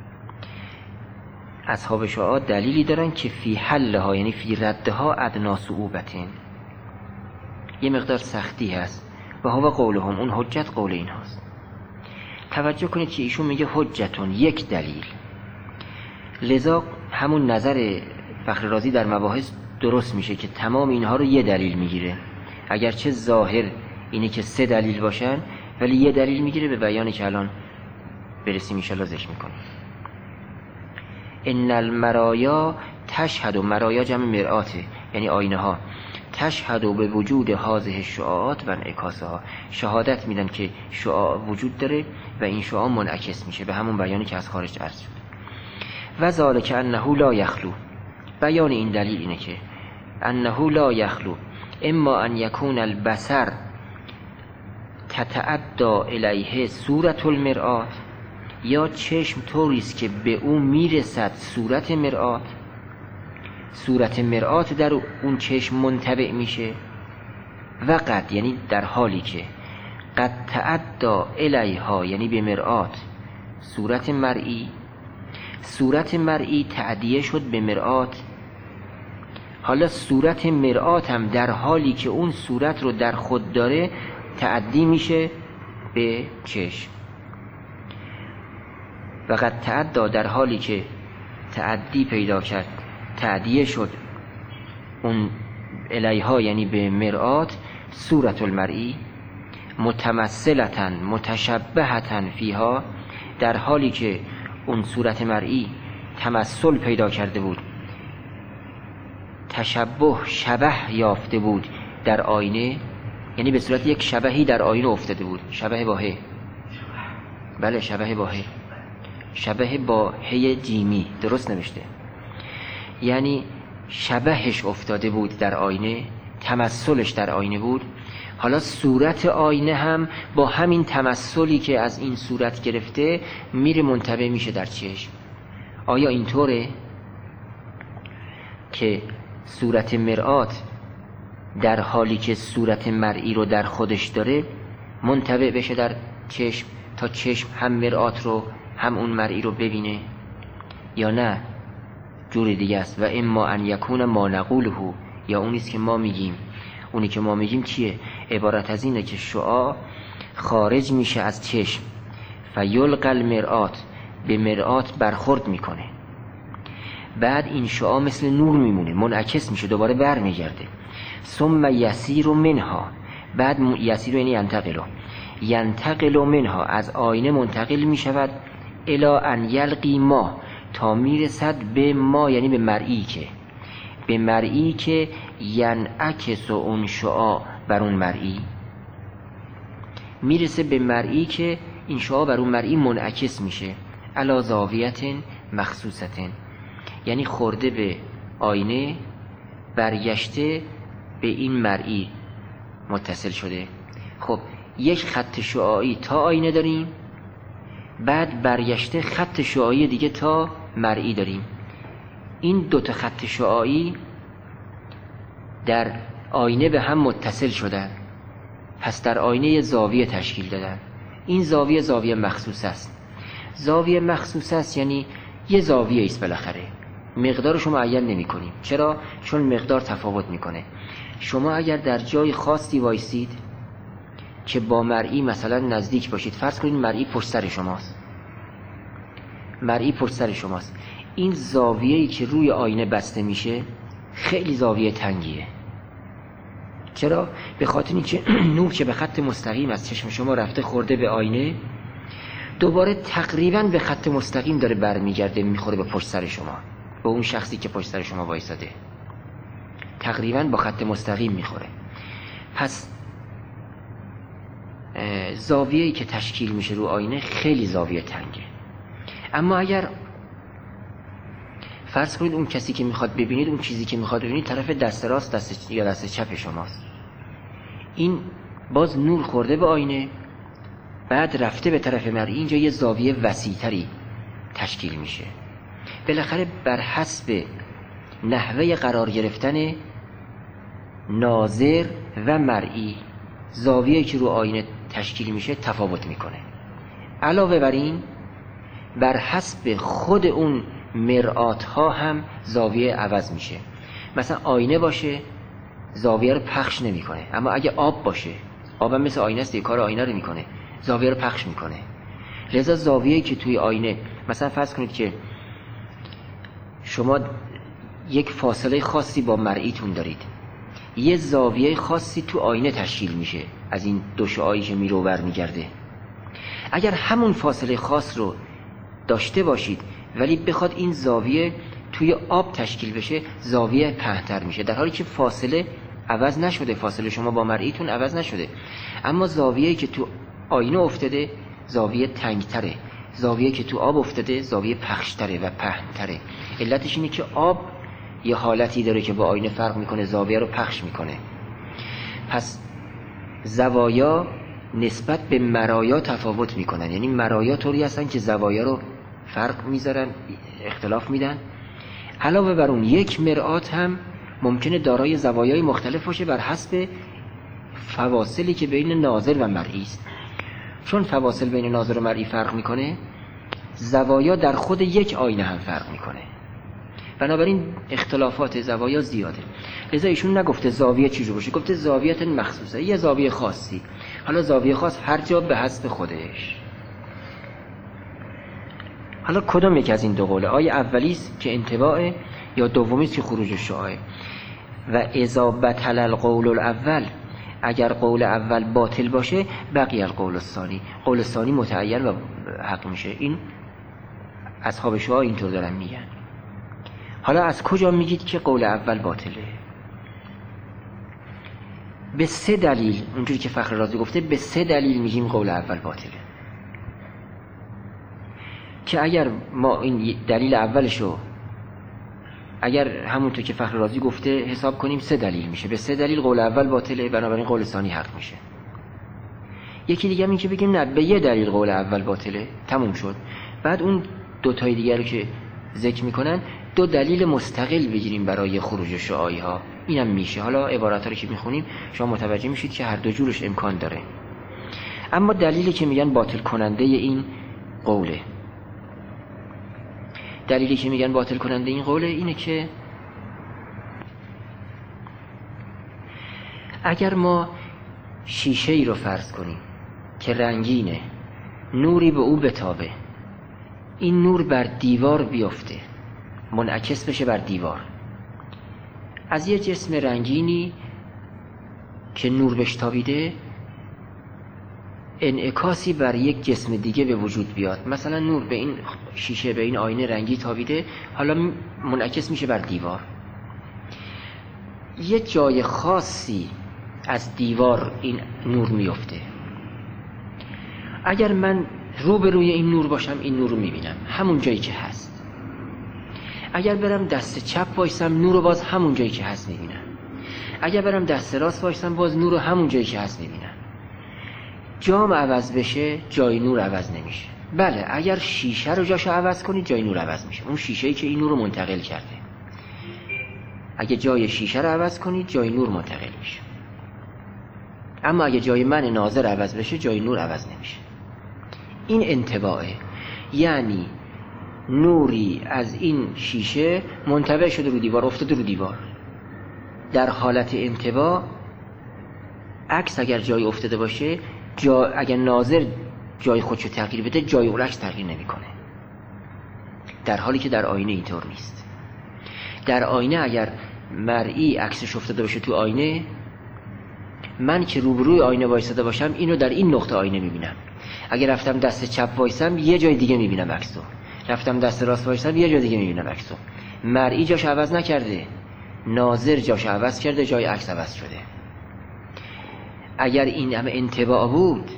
اصحاب شعاعات دلیلی دارن که فی حلها یعنی فی ردها ادنا صعوبتین، یه مقدار سختی هست. و هو قولهم، اون حجت قول این هست. توجه کنید که ایشون میگه حجتون، یک دلیل. لذا همون نظر فخر رازی در مباحث درست میشه که تمام اینها رو یه دلیل میگیره، اگرچه ظاهر اینه که 3 دلیل باشن ولی یه دلیل میگیره به بیانی که الان برسیم انشالله ذکر میکنیم. ان المرایا تشهد، و مرایا جمع مرآته یعنی آینه ها، تشهد به وجود هذه الشعاعات و انعکاسها، شهادت میدن که شعاع وجود داره و این شعاع منعکس میشه به همون بیانی که از خارج عرض شد. و ذالک انه لا یخلو، بیان این دلیل اینه که انه لا یخلو اما ان یکون البصر تتعدى الیه صورت المرآت، یا چشم طوریست که به او میرسد صورت مرآت، صورت مرآت در اون چشم منطبع میشه. و قد یعنی در حالی که قد تعدى الیها یعنی به مرآت صورت مرئی، صورت مرئی تعدیه شد به مرآت. حالا صورت مرآت هم در حالی که اون صورت رو در خود داره تعدی میشه به چشم. و قد تعدى در حالی که تعدی پیدا کرد، تعدیه شد اون الیها یعنی به مرآت صورت المرئی متمثلتاً متشبهتاً فیها، در حالی که اون صورت مرئی تمثل پیدا کرده بود، تشبه شبه یافته بود در آینه، یعنی به صورت یک شبهی در آینه افتاده بود. شبه با ه، بله شبه با ه، شبه با هی جیمی درست نوشته، یعنی شبهش افتاده بود در آینه، تمثلش در آینه بود. حالا صورت آینه هم با همین تمثلی که از این صورت گرفته میره منطبع میشه در چشم. آیا اینطوره که صورت مرآت در حالی که صورت مرئی رو در خودش داره منطبع بشه در چشم تا چشم هم مرآت رو هم اون مرئی رو ببینه، یا نه جور دیگه است؟ و اما ان یکون ما نقوله، یا اونیست که ما میگیم. اونی که ما میگیم چیه؟ عبارت از اینه که شعاع خارج میشه از چشم، فیلقى المرآت، به مرآت برخورد میکنه، بعد این شعاع مثل نور میمونه، منعکس میشه، دوباره برمیگرده. ثم یسیر منها، بعد یسیر یعنی ینتقل، ینتقل منها، از آینه منتقل می شود، الی ان یلقی ما، تا میرسد به ما، یعنی به مرئی که ینعکس اون شعاع بر اون مرئی، میرسه به مرئی که این شعاع بر اون مرئی منعکس میشه، علی زاویت مخصوصت، یعنی خورده به آینه، برگشته به این مرئی متصل شده. خب یک خط شعاعی تا آینه داریم، بعد برگشته خط شعاعی دیگه تا مرئی داریم. این دوتا خط شعاعی در آینه به هم متصل شدن، پس در آینه یه زاویه تشکیل دادن. این زاویه مخصوص است. زاویه مخصوص است یعنی یه زاویه ایست، بالاخره مقدارش رو معین نمی کنیم. چرا؟ چون مقدار تفاوت میکنه. شما اگر در جای خاصی وایسید که با مرئی مثلا نزدیک باشید، فرض کنید مرئی پشت سر شماست، این زاویه‌ای که روی آینه بسته میشه خیلی زاویه تنگیه. چرا؟ به خاطر اینکه نور که به خط مستقیم از چشم شما رفته خورده به آینه، دوباره تقریباً به خط مستقیم داره برمیگرده میخوره به پشت سر شما، به اون شخصی که پشت سر شما وایساده، تقریباً با خط مستقیم میخوره. پس زاویه‌ای که تشکیل میشه رو آینه خیلی زاویه تنگه. اما اگر فرض کنید اون کسی که میخواد ببینید، اون چیزی که میخواد ببینید طرف دست راست یا دست چپ شماست، این باز نور خورده به آینه، بعد رفته به طرف مرئی، اینجا یه زاویه وسیع‌تری تشکیل میشه. بالاخره بر حسب نحوه قرار گرفتن ناظر و مرئی، زاویه‌ای که رو آینه تشکیل میشه تفاوت میکنه. علاوه بر این، بر حسب خود اون مرآت ها هم زاویه عوض میشه. مثلا آینه باشه زاویه رو پخش نمیکنه، اما اگه آب باشه، آب هم مثل آینه است، یه کار آینه رو میکنه، زاویه رو پخش میکنه. لذا زاویه‌ای که توی آینه، مثلا فرض کنید که شما یک فاصله خاصی با مرئیتون دارید، یه زاویه خاصی تو آینه تشکیل میشه از این دو شعاعی که میره و برمیگرده. اگر همون فاصله خاص رو داشته باشید ولی بخواد این زاویه توی آب تشکیل بشه، زاویه پهن‌تر میشه، در حالی که فاصله عوض نشده، فاصله شما با مرئیتون عوض نشده، اما زاویه‌ای که تو آینه افتاده زاویه تنگتره، زاویه‌ای که تو آب افتاده زاویه پخشتره و پهن‌تره. علتش اینه که آب یه حالتی داره که با آینه فرق میکنه، زاویه رو پخش میکنه. پس زوایا نسبت به مرایا تفاوت میکنن، یعنی مرایا طوری هستن که زوایا رو فرق میذارن، اختلاف میدن. علاوه بر اون یک مرآت هم ممکنه دارای زوایای مختلف باشه بر حسب فواصلی که بین ناظر و مرئی است. چون فواصل بین ناظر و مرئی فرق میکنه، زوایا در خود یک آینه هم فرق میکنه، بنابراین اختلافات زوایا زیاده. لذا ایشون نگفته زاویه چی جو باشه، گفته زاویت مخصوصه، یه زاویه خاصی. حالا زاویه خاص هر جا به حسب خودش. حالا کدام یک از این دو قوله؟ آیه اولیست که انطباعه یا دومیست که خروج شعاعه؟ و اذا بطل القول الاول، اگر قول اول باطل باشه، بقی القول الثانی، قول ثانی متعین و حق میشه. این اصحاب شعاع اینطور دارن میگن. حالا از کجا میگید که قول اول باطله؟ به 3 دلیل، اونجوری که فخر رازی گفته، به 3 دلیل میگیم قول اول باطله. که اگر ما این دلیل اولشو اگر همونطور که فخر رازی گفته حساب کنیم 3 دلیل میشه، به 3 دلیل قول اول باطله، بنابراین قول ثانی حق میشه. یکی دیگه این که بگیم نه، به 1 دلیل قول اول باطله، تموم شد. بعد اون 2 تای دیگر رو که ذکر میکنن 2 دلیل مستقل بگیریم برای خروج شعاعی ها، اینم میشه. حالا عبارات رو که میخونیم شما متوجه میشید که هر دو جورش امکان داره. اما دلیلی که میگن باطل کننده این قوله، دلیلی که میگن باطل کننده این قوله اینه که اگر ما شیشه ای رو فرض کنیم که رنگینه، نوری به او بتابه، این نور بر دیوار بیفته، منعکس بشه بر دیوار، از یه جسم رنگینی که نور بهش تابیده انعکاسی بر یک جسم دیگه به وجود بیاد. مثلا نور به این شیشه، به این آینه رنگی تابیده، حالا منعکس میشه بر دیوار. یه جای خاصی از دیوار این نور میفته. اگر من روبروی این نور باشم این نور رو میبینم همون جایی که هست. اگر برم دست چپ وایسم نور رو باز همون جایی که هست میبینم. اگر برم دست راست وایسم باز نور رو همون جایی که هست میبینم. جام عوض بشه جای نور عوض نمیشه. بله اگر شیشه رو جاشو عوض کنید جای نور عوض میشه، اون شیشه‌ای که این نور رو منتقل کرده. اگه جای شیشه رو عوض کنید جای نور منتقل میشه. اما اگه جای من ناظر عوض بشه جای نور عوض نمیشه. این انطباعه، یعنی نوری از این شیشه منطبع شده رو دیوار، افتاده رو دیوار. در حالت انطباع عکس اگر جای افتاده باشه، اگر ناظر جای خودشو تغییر بده جای اون عکس تغییر نمیکنه، در حالی که در آینه اینطور نیست. در آینه اگر مرئی عکسش افتاده باشه تو آینه، من که روبروی آینه وایساده باشم اینو در این نقطه آینه میبینم. اگر رفتم دست چپ وایسم یه جای دیگه میبینم عکسو، رفتم دست راست وایسم یه جای دیگه میبینم عکسو. مرئی جاش عوض نکرده، ناظر جاش عوض کرده، جای عکس عوض شده. اگر این همه انطباع بود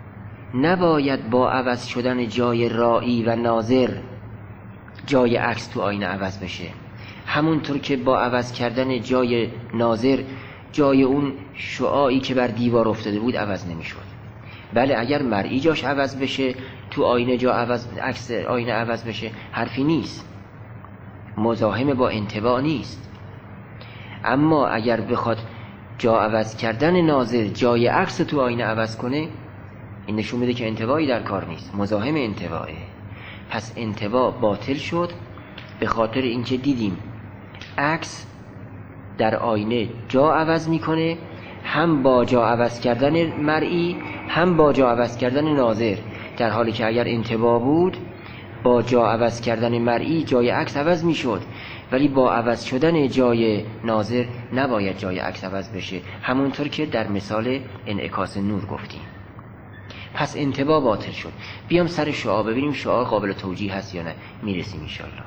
نباید با عوض شدن جای رائی و ناظر جای عکس تو آینه عوض بشه. همونطور که با عوض کردن جای ناظر جای اون شعاعی که بر دیوار افتاده بود عوض نمیشد. بله اگر مرئی جاش عوض بشه تو آینه جا عوض، عکس آینه عوض بشه، حرفی نیست، مزاحم با انطباع نیست. اما اگر بخواد جا عوض کردن ناظر جای عکس تو آینه عوض کنه، این نشون میده که انطباعی در کار نیست، مزاحم انطباعه. پس انطباع باطل شد به خاطر اینکه دیدیم عکس در آینه جا عوض میکنه، هم با جا عوض کردن مرئی هم با جا عوض کردن ناظر، در حالی که اگر انطباع بود با جا عوض کردن مرئی جای عکس عوض میشد، ولی با عوض شدن جای ناظر نباید جای عکس عوض بشه، همونطور که در مثال انعکاس نور گفتیم. پس انطباع باطل شد. بیام سر شعاع ببینیم شعاع قابل توجیه هست یا نه، میرسیم انشالله.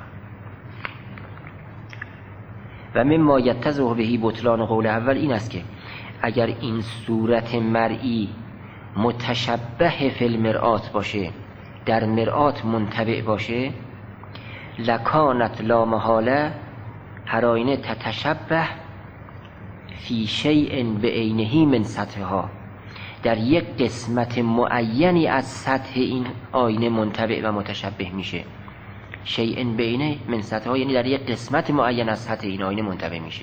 و مما یتضح بهی بطلان قول اول این است که اگر این صورت مرئی متشبه فی المرآت باشه، در مرآت منطبع باشه، لکانت لا محاله هر آینه تتشبه فی شیء بعینه من سطحها، در یک قسمت معینی از سطح این آینه منطبع و متشبه میشه. شیء بعینه من سطحها یعنی در یک قسمت معین از سطح این آینه منطبع میشه.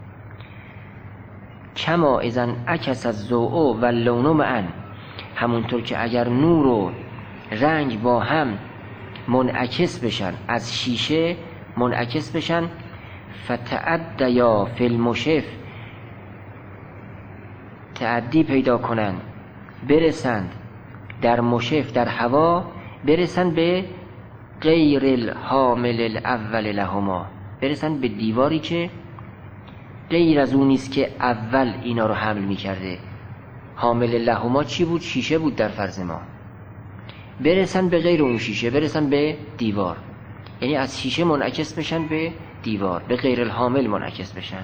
کما اذا عکس الضوء و اللون معا، همونطور که اگر نور و رنگ با هم منعکس بشن، از شیشه منعکس بشن، فتعدیا فی المشف، تعدی پیدا کنند، برسند در مشف، در هوا برسند به غیر الحامل الاول لهما، برسند به دیواری که غیر از اون نیست که اول اینا رو حمل می کرده. حامل لهما چی بود؟ شیشه بود در فرض ما. برسن به غیر اون شیشه، برسن به دیوار، یعنی از شیشه منعکس بشن به دیوار، به غیر الحامل منعکس بشن.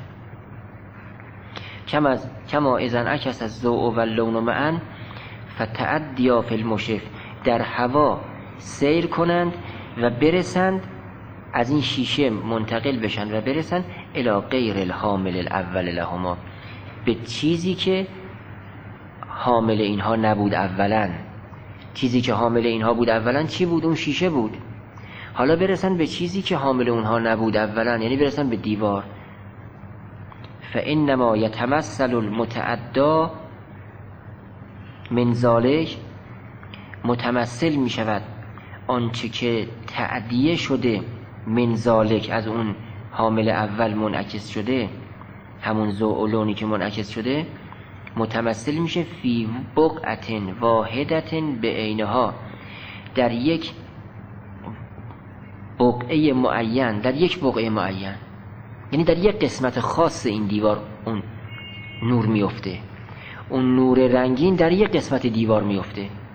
کما اذا انعکس الضوء و اللون معا فتعدیا فی المشف، در هوا سیر کنند و برسند، از این شیشه منتقل بشن و برسن الی غیر الحامل الاول لهما، به چیزی که حامل اینها نبود اولا. چیزی که حامل اینها بود اولا چی بود؟ اون شیشه بود. حالا برسن به چیزی که حامل اونها نبود اولا، یعنی برسن به دیوار. فانما یتمثل المتعدی من ذلک، متمثل می شود آنچه که تعدیه شده من ذلک، از اون حامل اول منعکس شده، همون ضوء و لونی که منعکس شده، متمثل میشه فی بقعت واحدت بعینها، در یک بقعه معین، در یک بقعه معین، یعنی در یک قسمت خاص این دیوار اون نور میفته، اون نور رنگین در یک قسمت دیوار میفته.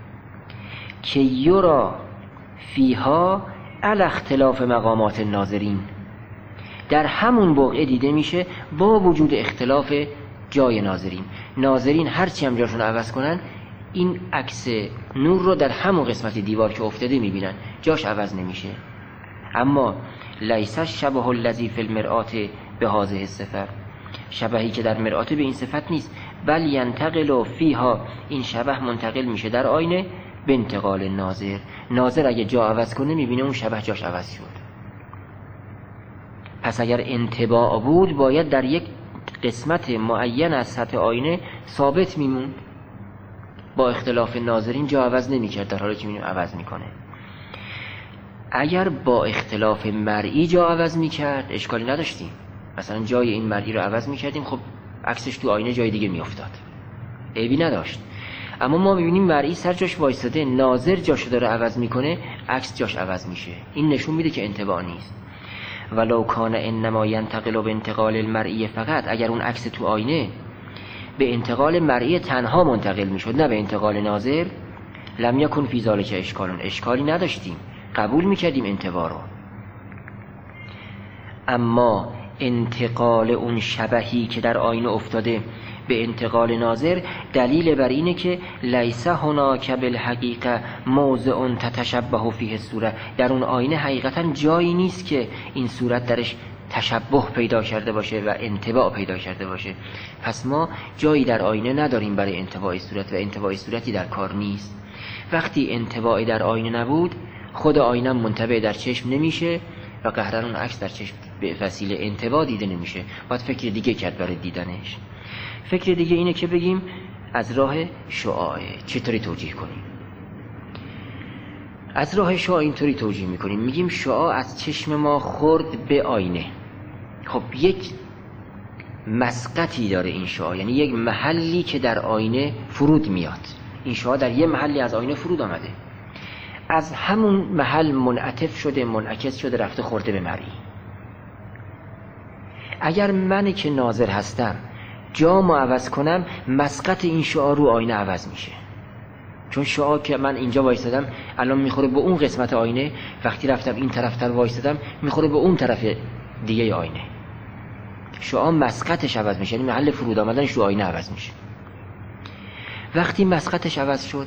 که یرا فیها علی اختلاف مقامات الناظرین، در همون بقعه دیده میشه با وجود اختلاف جای ناظرین. ناظرین هرچی هم جاشون عوض کنن این عکس نور رو در همون قسمت دیوار که افتاده میبینن، جاش عوض نمیشه. اما لیس شبه الذی فی المرآة بهذه الصفه، شبهی که در مرآة به این صفت نیست، بل ینتقل فیها، این شبه منتقل میشه در آینه به انتقال ناظر. ناظر اگه جا عوض کنه میبینه اون شبه جاش عوض شد. پس اگر انطباع بود باید در یک قسمت معین از سطح آینه ثابت میموند، با اختلاف ناظرین جا عوض نمیکرد، در حالی که میبینیم عوض میکنه. اگر با اختلاف مرئی جا عوض میکرد اشکالی نداشتیم، مثلا جای این مرئی رو عوض میکردیم، خب عکسش تو آینه جای دیگه میافتاد، عیبی نداشت. اما ما میبینیم مرئی سر جاش وایساده، ناظر جاشو داره عوض میکنه، عکس جاش عوض میشه. این نشون میده که انطباع نیست. ولو کان انما ینتقل بانتقال المرئی فقط، اگر اون عکس تو آینه به انتقال مرئی تنها منتقل میشد نه به انتقال ناظر، لم یکن فی ذلک اشکالون، اشکالی نداشتیم، قبول میکردیم انطباع رو. اما انتقال اون شبهی که در آینه افتاده به انتقال ناظر دلیل بر اینه که لیس هناک بالحقیقه موضع تتشبه فیه الصوره، در اون آینه حقیقتا جایی نیست که این صورت درش تشبه پیدا کرده باشه و انطباع پیدا کرده باشه. پس ما جایی در آینه نداریم برای انطباع صورت و انطباع صورتی در کار نیست. وقتی انطباعی در آینه نبود، خود آینه منطبع در چشم نمیشه و قهرن اون عکس در چشم به وسیله انطباع دیده نمیشه، باید فکر دیگه کرد برای دیدنش. فکر دیگه اینه که بگیم از راه شعاع چطوری توجیه کنیم. از راه شعاع اینطوری توجیه میکنیم، میگیم شعاع از چشم ما خورد به آینه. خب یک مسقطی داره این شعاع، یعنی یک محلی که در آینه فرود میاد. این شعاع در یه محلی از آینه فرود آمده، از همون محل منعطف شده، منعکس شده، رفته خورده به مرئی. اگر من که ناظر هستم جامو عوض کنم، مسقط این شعاع رو آینه عوض میشه. چون شعاع که من اینجا وایستادم الان میخوره به اون قسمت آینه، وقتی رفتم این طرفتر وایستادم میخوره به اون طرف دیگه آینه. شعاع مسقطش عوض میشه، یعنی محل فرود آمدنش رو آینه عوض میشه. وقتی مسقطش عوض شد،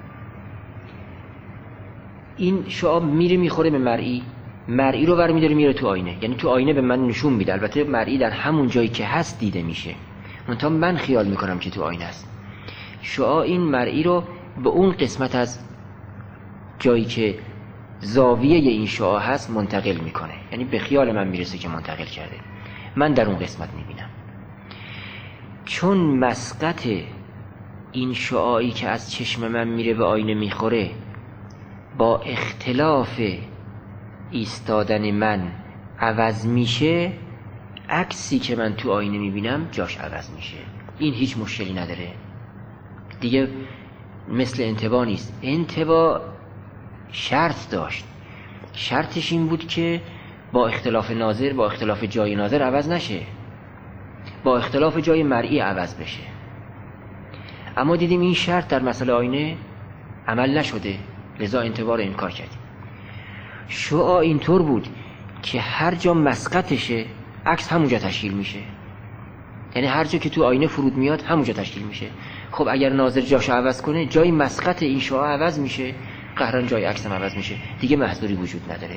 این شعاع میره میخوره به مرئی، مرئی رو برمی‌داره میره تو آینه، یعنی تو آینه به من نشون میده. البته مرئی در همون جایی که هست دیده میشه، منتها من خیال میکنم که تو آینه است. شعاع این مرئی رو به اون قسمت از جایی که زاویه این شعاع هست منتقل میکنه، یعنی به خیال من میرسه که منتقل کرده، من در اون قسمت میبینم. چون مسقط این شعاعی که از چشم من میره به آینه میخوره با اختلاف ایستادن من عوض میشه، عکسی که من تو آینه میبینم جاش عوض میشه. این هیچ مشکلی نداره دیگه، مثل انطباع نیست. انطباع شرط داشت، شرطش این بود که با اختلاف ناظر، با اختلاف جای ناظر عوض نشه، با اختلاف جای مرئی عوض بشه. اما دیدیم این شرط در مسئله آینه عمل نشده، لذا انطباع رو انکار کردیم. شعاع اینطور بود که هر جا مسقطشه عکس همونجا تشکیل میشه، یعنی هر جا که تو آینه فرود میاد همونجا تشکیل میشه. خب اگر ناظر جاشو عوض کنه، جای مسقط این شعاع عوض میشه، قهرن جای عکس هم عوض میشه، دیگه محذوری وجود نداره.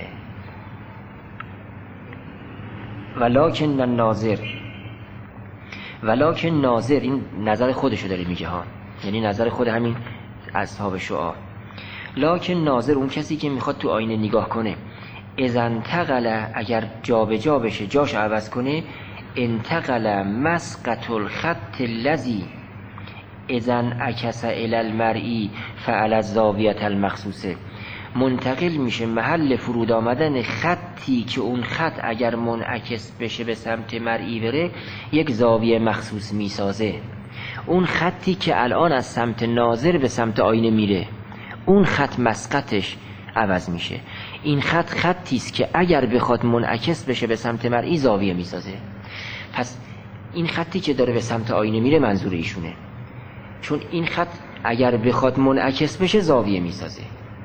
ولکن ناظر این نظر خودشو داره میگه ها، یعنی نظر خود همین اصحاب شعاع. لکن ناظر اون کسی که میخواد تو آینه نگاه کنه، اذا انتقل، اگر جا به جا بشه، جاش عوض کنه، انتقل مسقط الخط الذی اذا انعکس الی المرئی فعل الزاویه المخصوصه، منتقل میشه محل فرود آمدن خطی که اون خط اگر منعکس بشه به سمت مرئی بره یک زاویه مخصوص میسازه. اون خطی که الان از سمت ناظر به سمت آینه میره، اون خط مسقطش عوض میشه. این خط خطی است که اگر بخواد منعکس بشه به سمت مرئی زاویه میسازه. پس این خطی که داره به سمت آینه میره منظور ایشونه، چون این خط اگر بخواد منعکس بشه زاویه میسازه.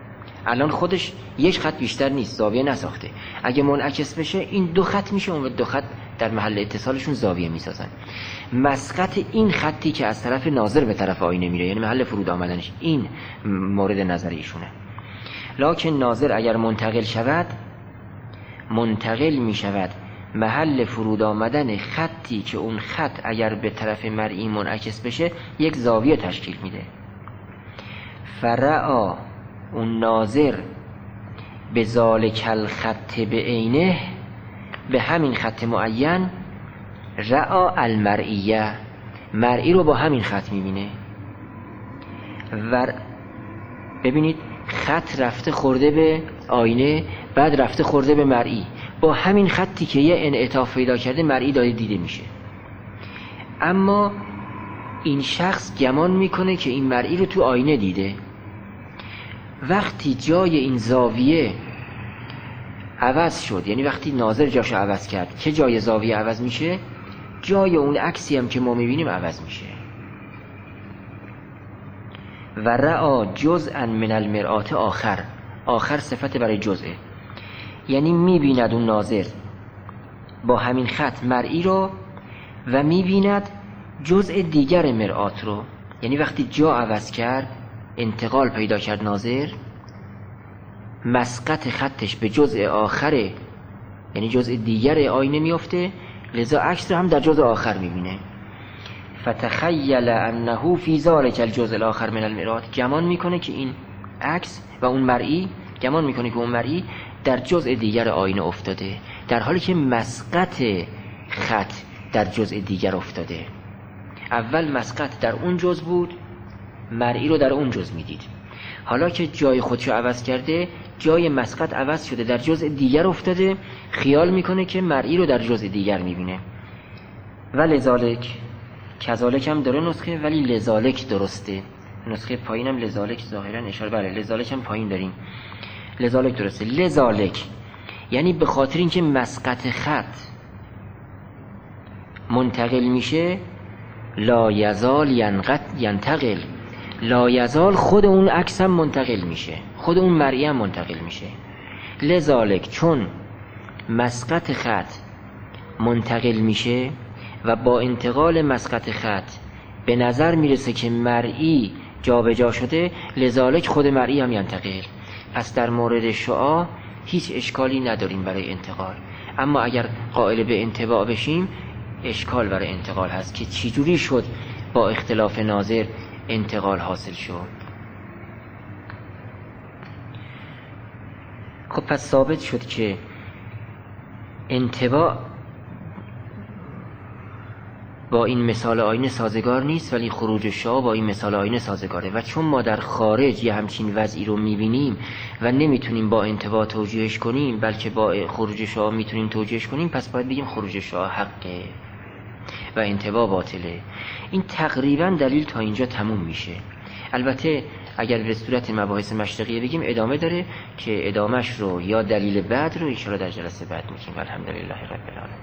الان خودش یک خط بیشتر نیست، زاویه نساخته. اگه منعکس بشه این دو خط میشه، اون دو خط در محل اتصالشون زاویه میسازن. مسقط این خطی که از طرف ناظر به طرف آینه میره، یعنی محل فرود آمدنش، این مورد نظر ایشونه. لکن ناظر اگر منتقل شود، منتقل میشود محل فرود آمدن خطی که اون خط اگر به طرف مرئی منعکس بشه یک زاویه تشکیل میده. فرعا اون ناظر به ذالک الخط به عینه، به همین خط معین، رعا المرئیه، مرئی رو با همین خط میبینه. و ببینید خط رفته خورده به آینه، بعد رفته خورده به مرئی، با همین خطی که یه انعطاف پیدا کرده مرئی داره دیده میشه. اما این شخص گمان میکنه که این مرئی رو تو آینه دیده. وقتی جای این زاویه عوض شد، یعنی وقتی ناظر جاشو عوض کرد، که جای زاویه عوض میشه، جای اون عکسی هم که ما میبینیم عوض میشه. و رعا جزءا من المرآت آخر، آخر صفت برای جزءه، یعنی میبیند اون ناظر با همین خط مرئی رو و میبیند جزء دیگر مرآت رو. یعنی وقتی جا عوض کرد، انتقال پیدا کرد ناظر، مسقط خطش به جزء آخره، یعنی جزء دیگر آینه میفته، لذا عکس رو هم در جزء آخر میبینه. فتخیل انه فی ذلک الجزء الاخر من المرآت، گمان میکنه که این عکس و اون مرئی، گمان میکنه که اون مرئی در جزء دیگر آینه افتاده، در حالی که مسقط خط در جزء دیگر افتاده. اول مسقط در اون جزء بود، مرئی رو در اون جزء میدید. حالا که جای خودشو عوض کرده، جای مسقط عوض شده، در جزء دیگر افتاده، خیال میکنه که مرئی رو در جزء دیگر میبینه. و لذالک، کذالک هم داره نسخه، ولی لذالک درسته. نسخه پایینم لذالک ظاهرا اشاره، بله لذالک هم پایین داریم، لذالک درسته. لذالک یعنی به خاطر اینکه مسقط خط منتقل میشه، لا یزال ینتقل، لا یزال خود اون عکس هم منتقل میشه، خود اون مرئی هم منتقل میشه. لذالک چون مسقط خط منتقل میشه و با انتقال مسقط خط به نظر میرسه که مرئی جابجا شده، لذالک خود مرئی هم ینتقل. پس در مورد شعاع هیچ اشکالی نداریم برای انتقال. اما اگر قائل به انطباع بشیم، اشکال برای انتقال هست که چجوری شد با اختلاف ناظر انتقال حاصل شد. خب پس ثابت شد که انطباع با این مثال آینه سازگار نیست، ولی خروج شعاع با این مثال آینه سازگاره. و چون ما در خارج یه همچین وضعی رو میبینیم و نمیتونیم با انطباع توجیهش کنیم، بلکه با خروج شعاع میتونیم توجیهش کنیم، پس باید بگیم خروج شعاع حقه و انطباع باطله. این تقریبا دلیل تا اینجا تموم میشه. البته اگر به صورت مباحث مشرقیه بگیم ادامه داره، که ادامهش رو یا دلیل بعد رو ان شاءالله در جلسه بعد میگیم. الحمدلله رب العالمین.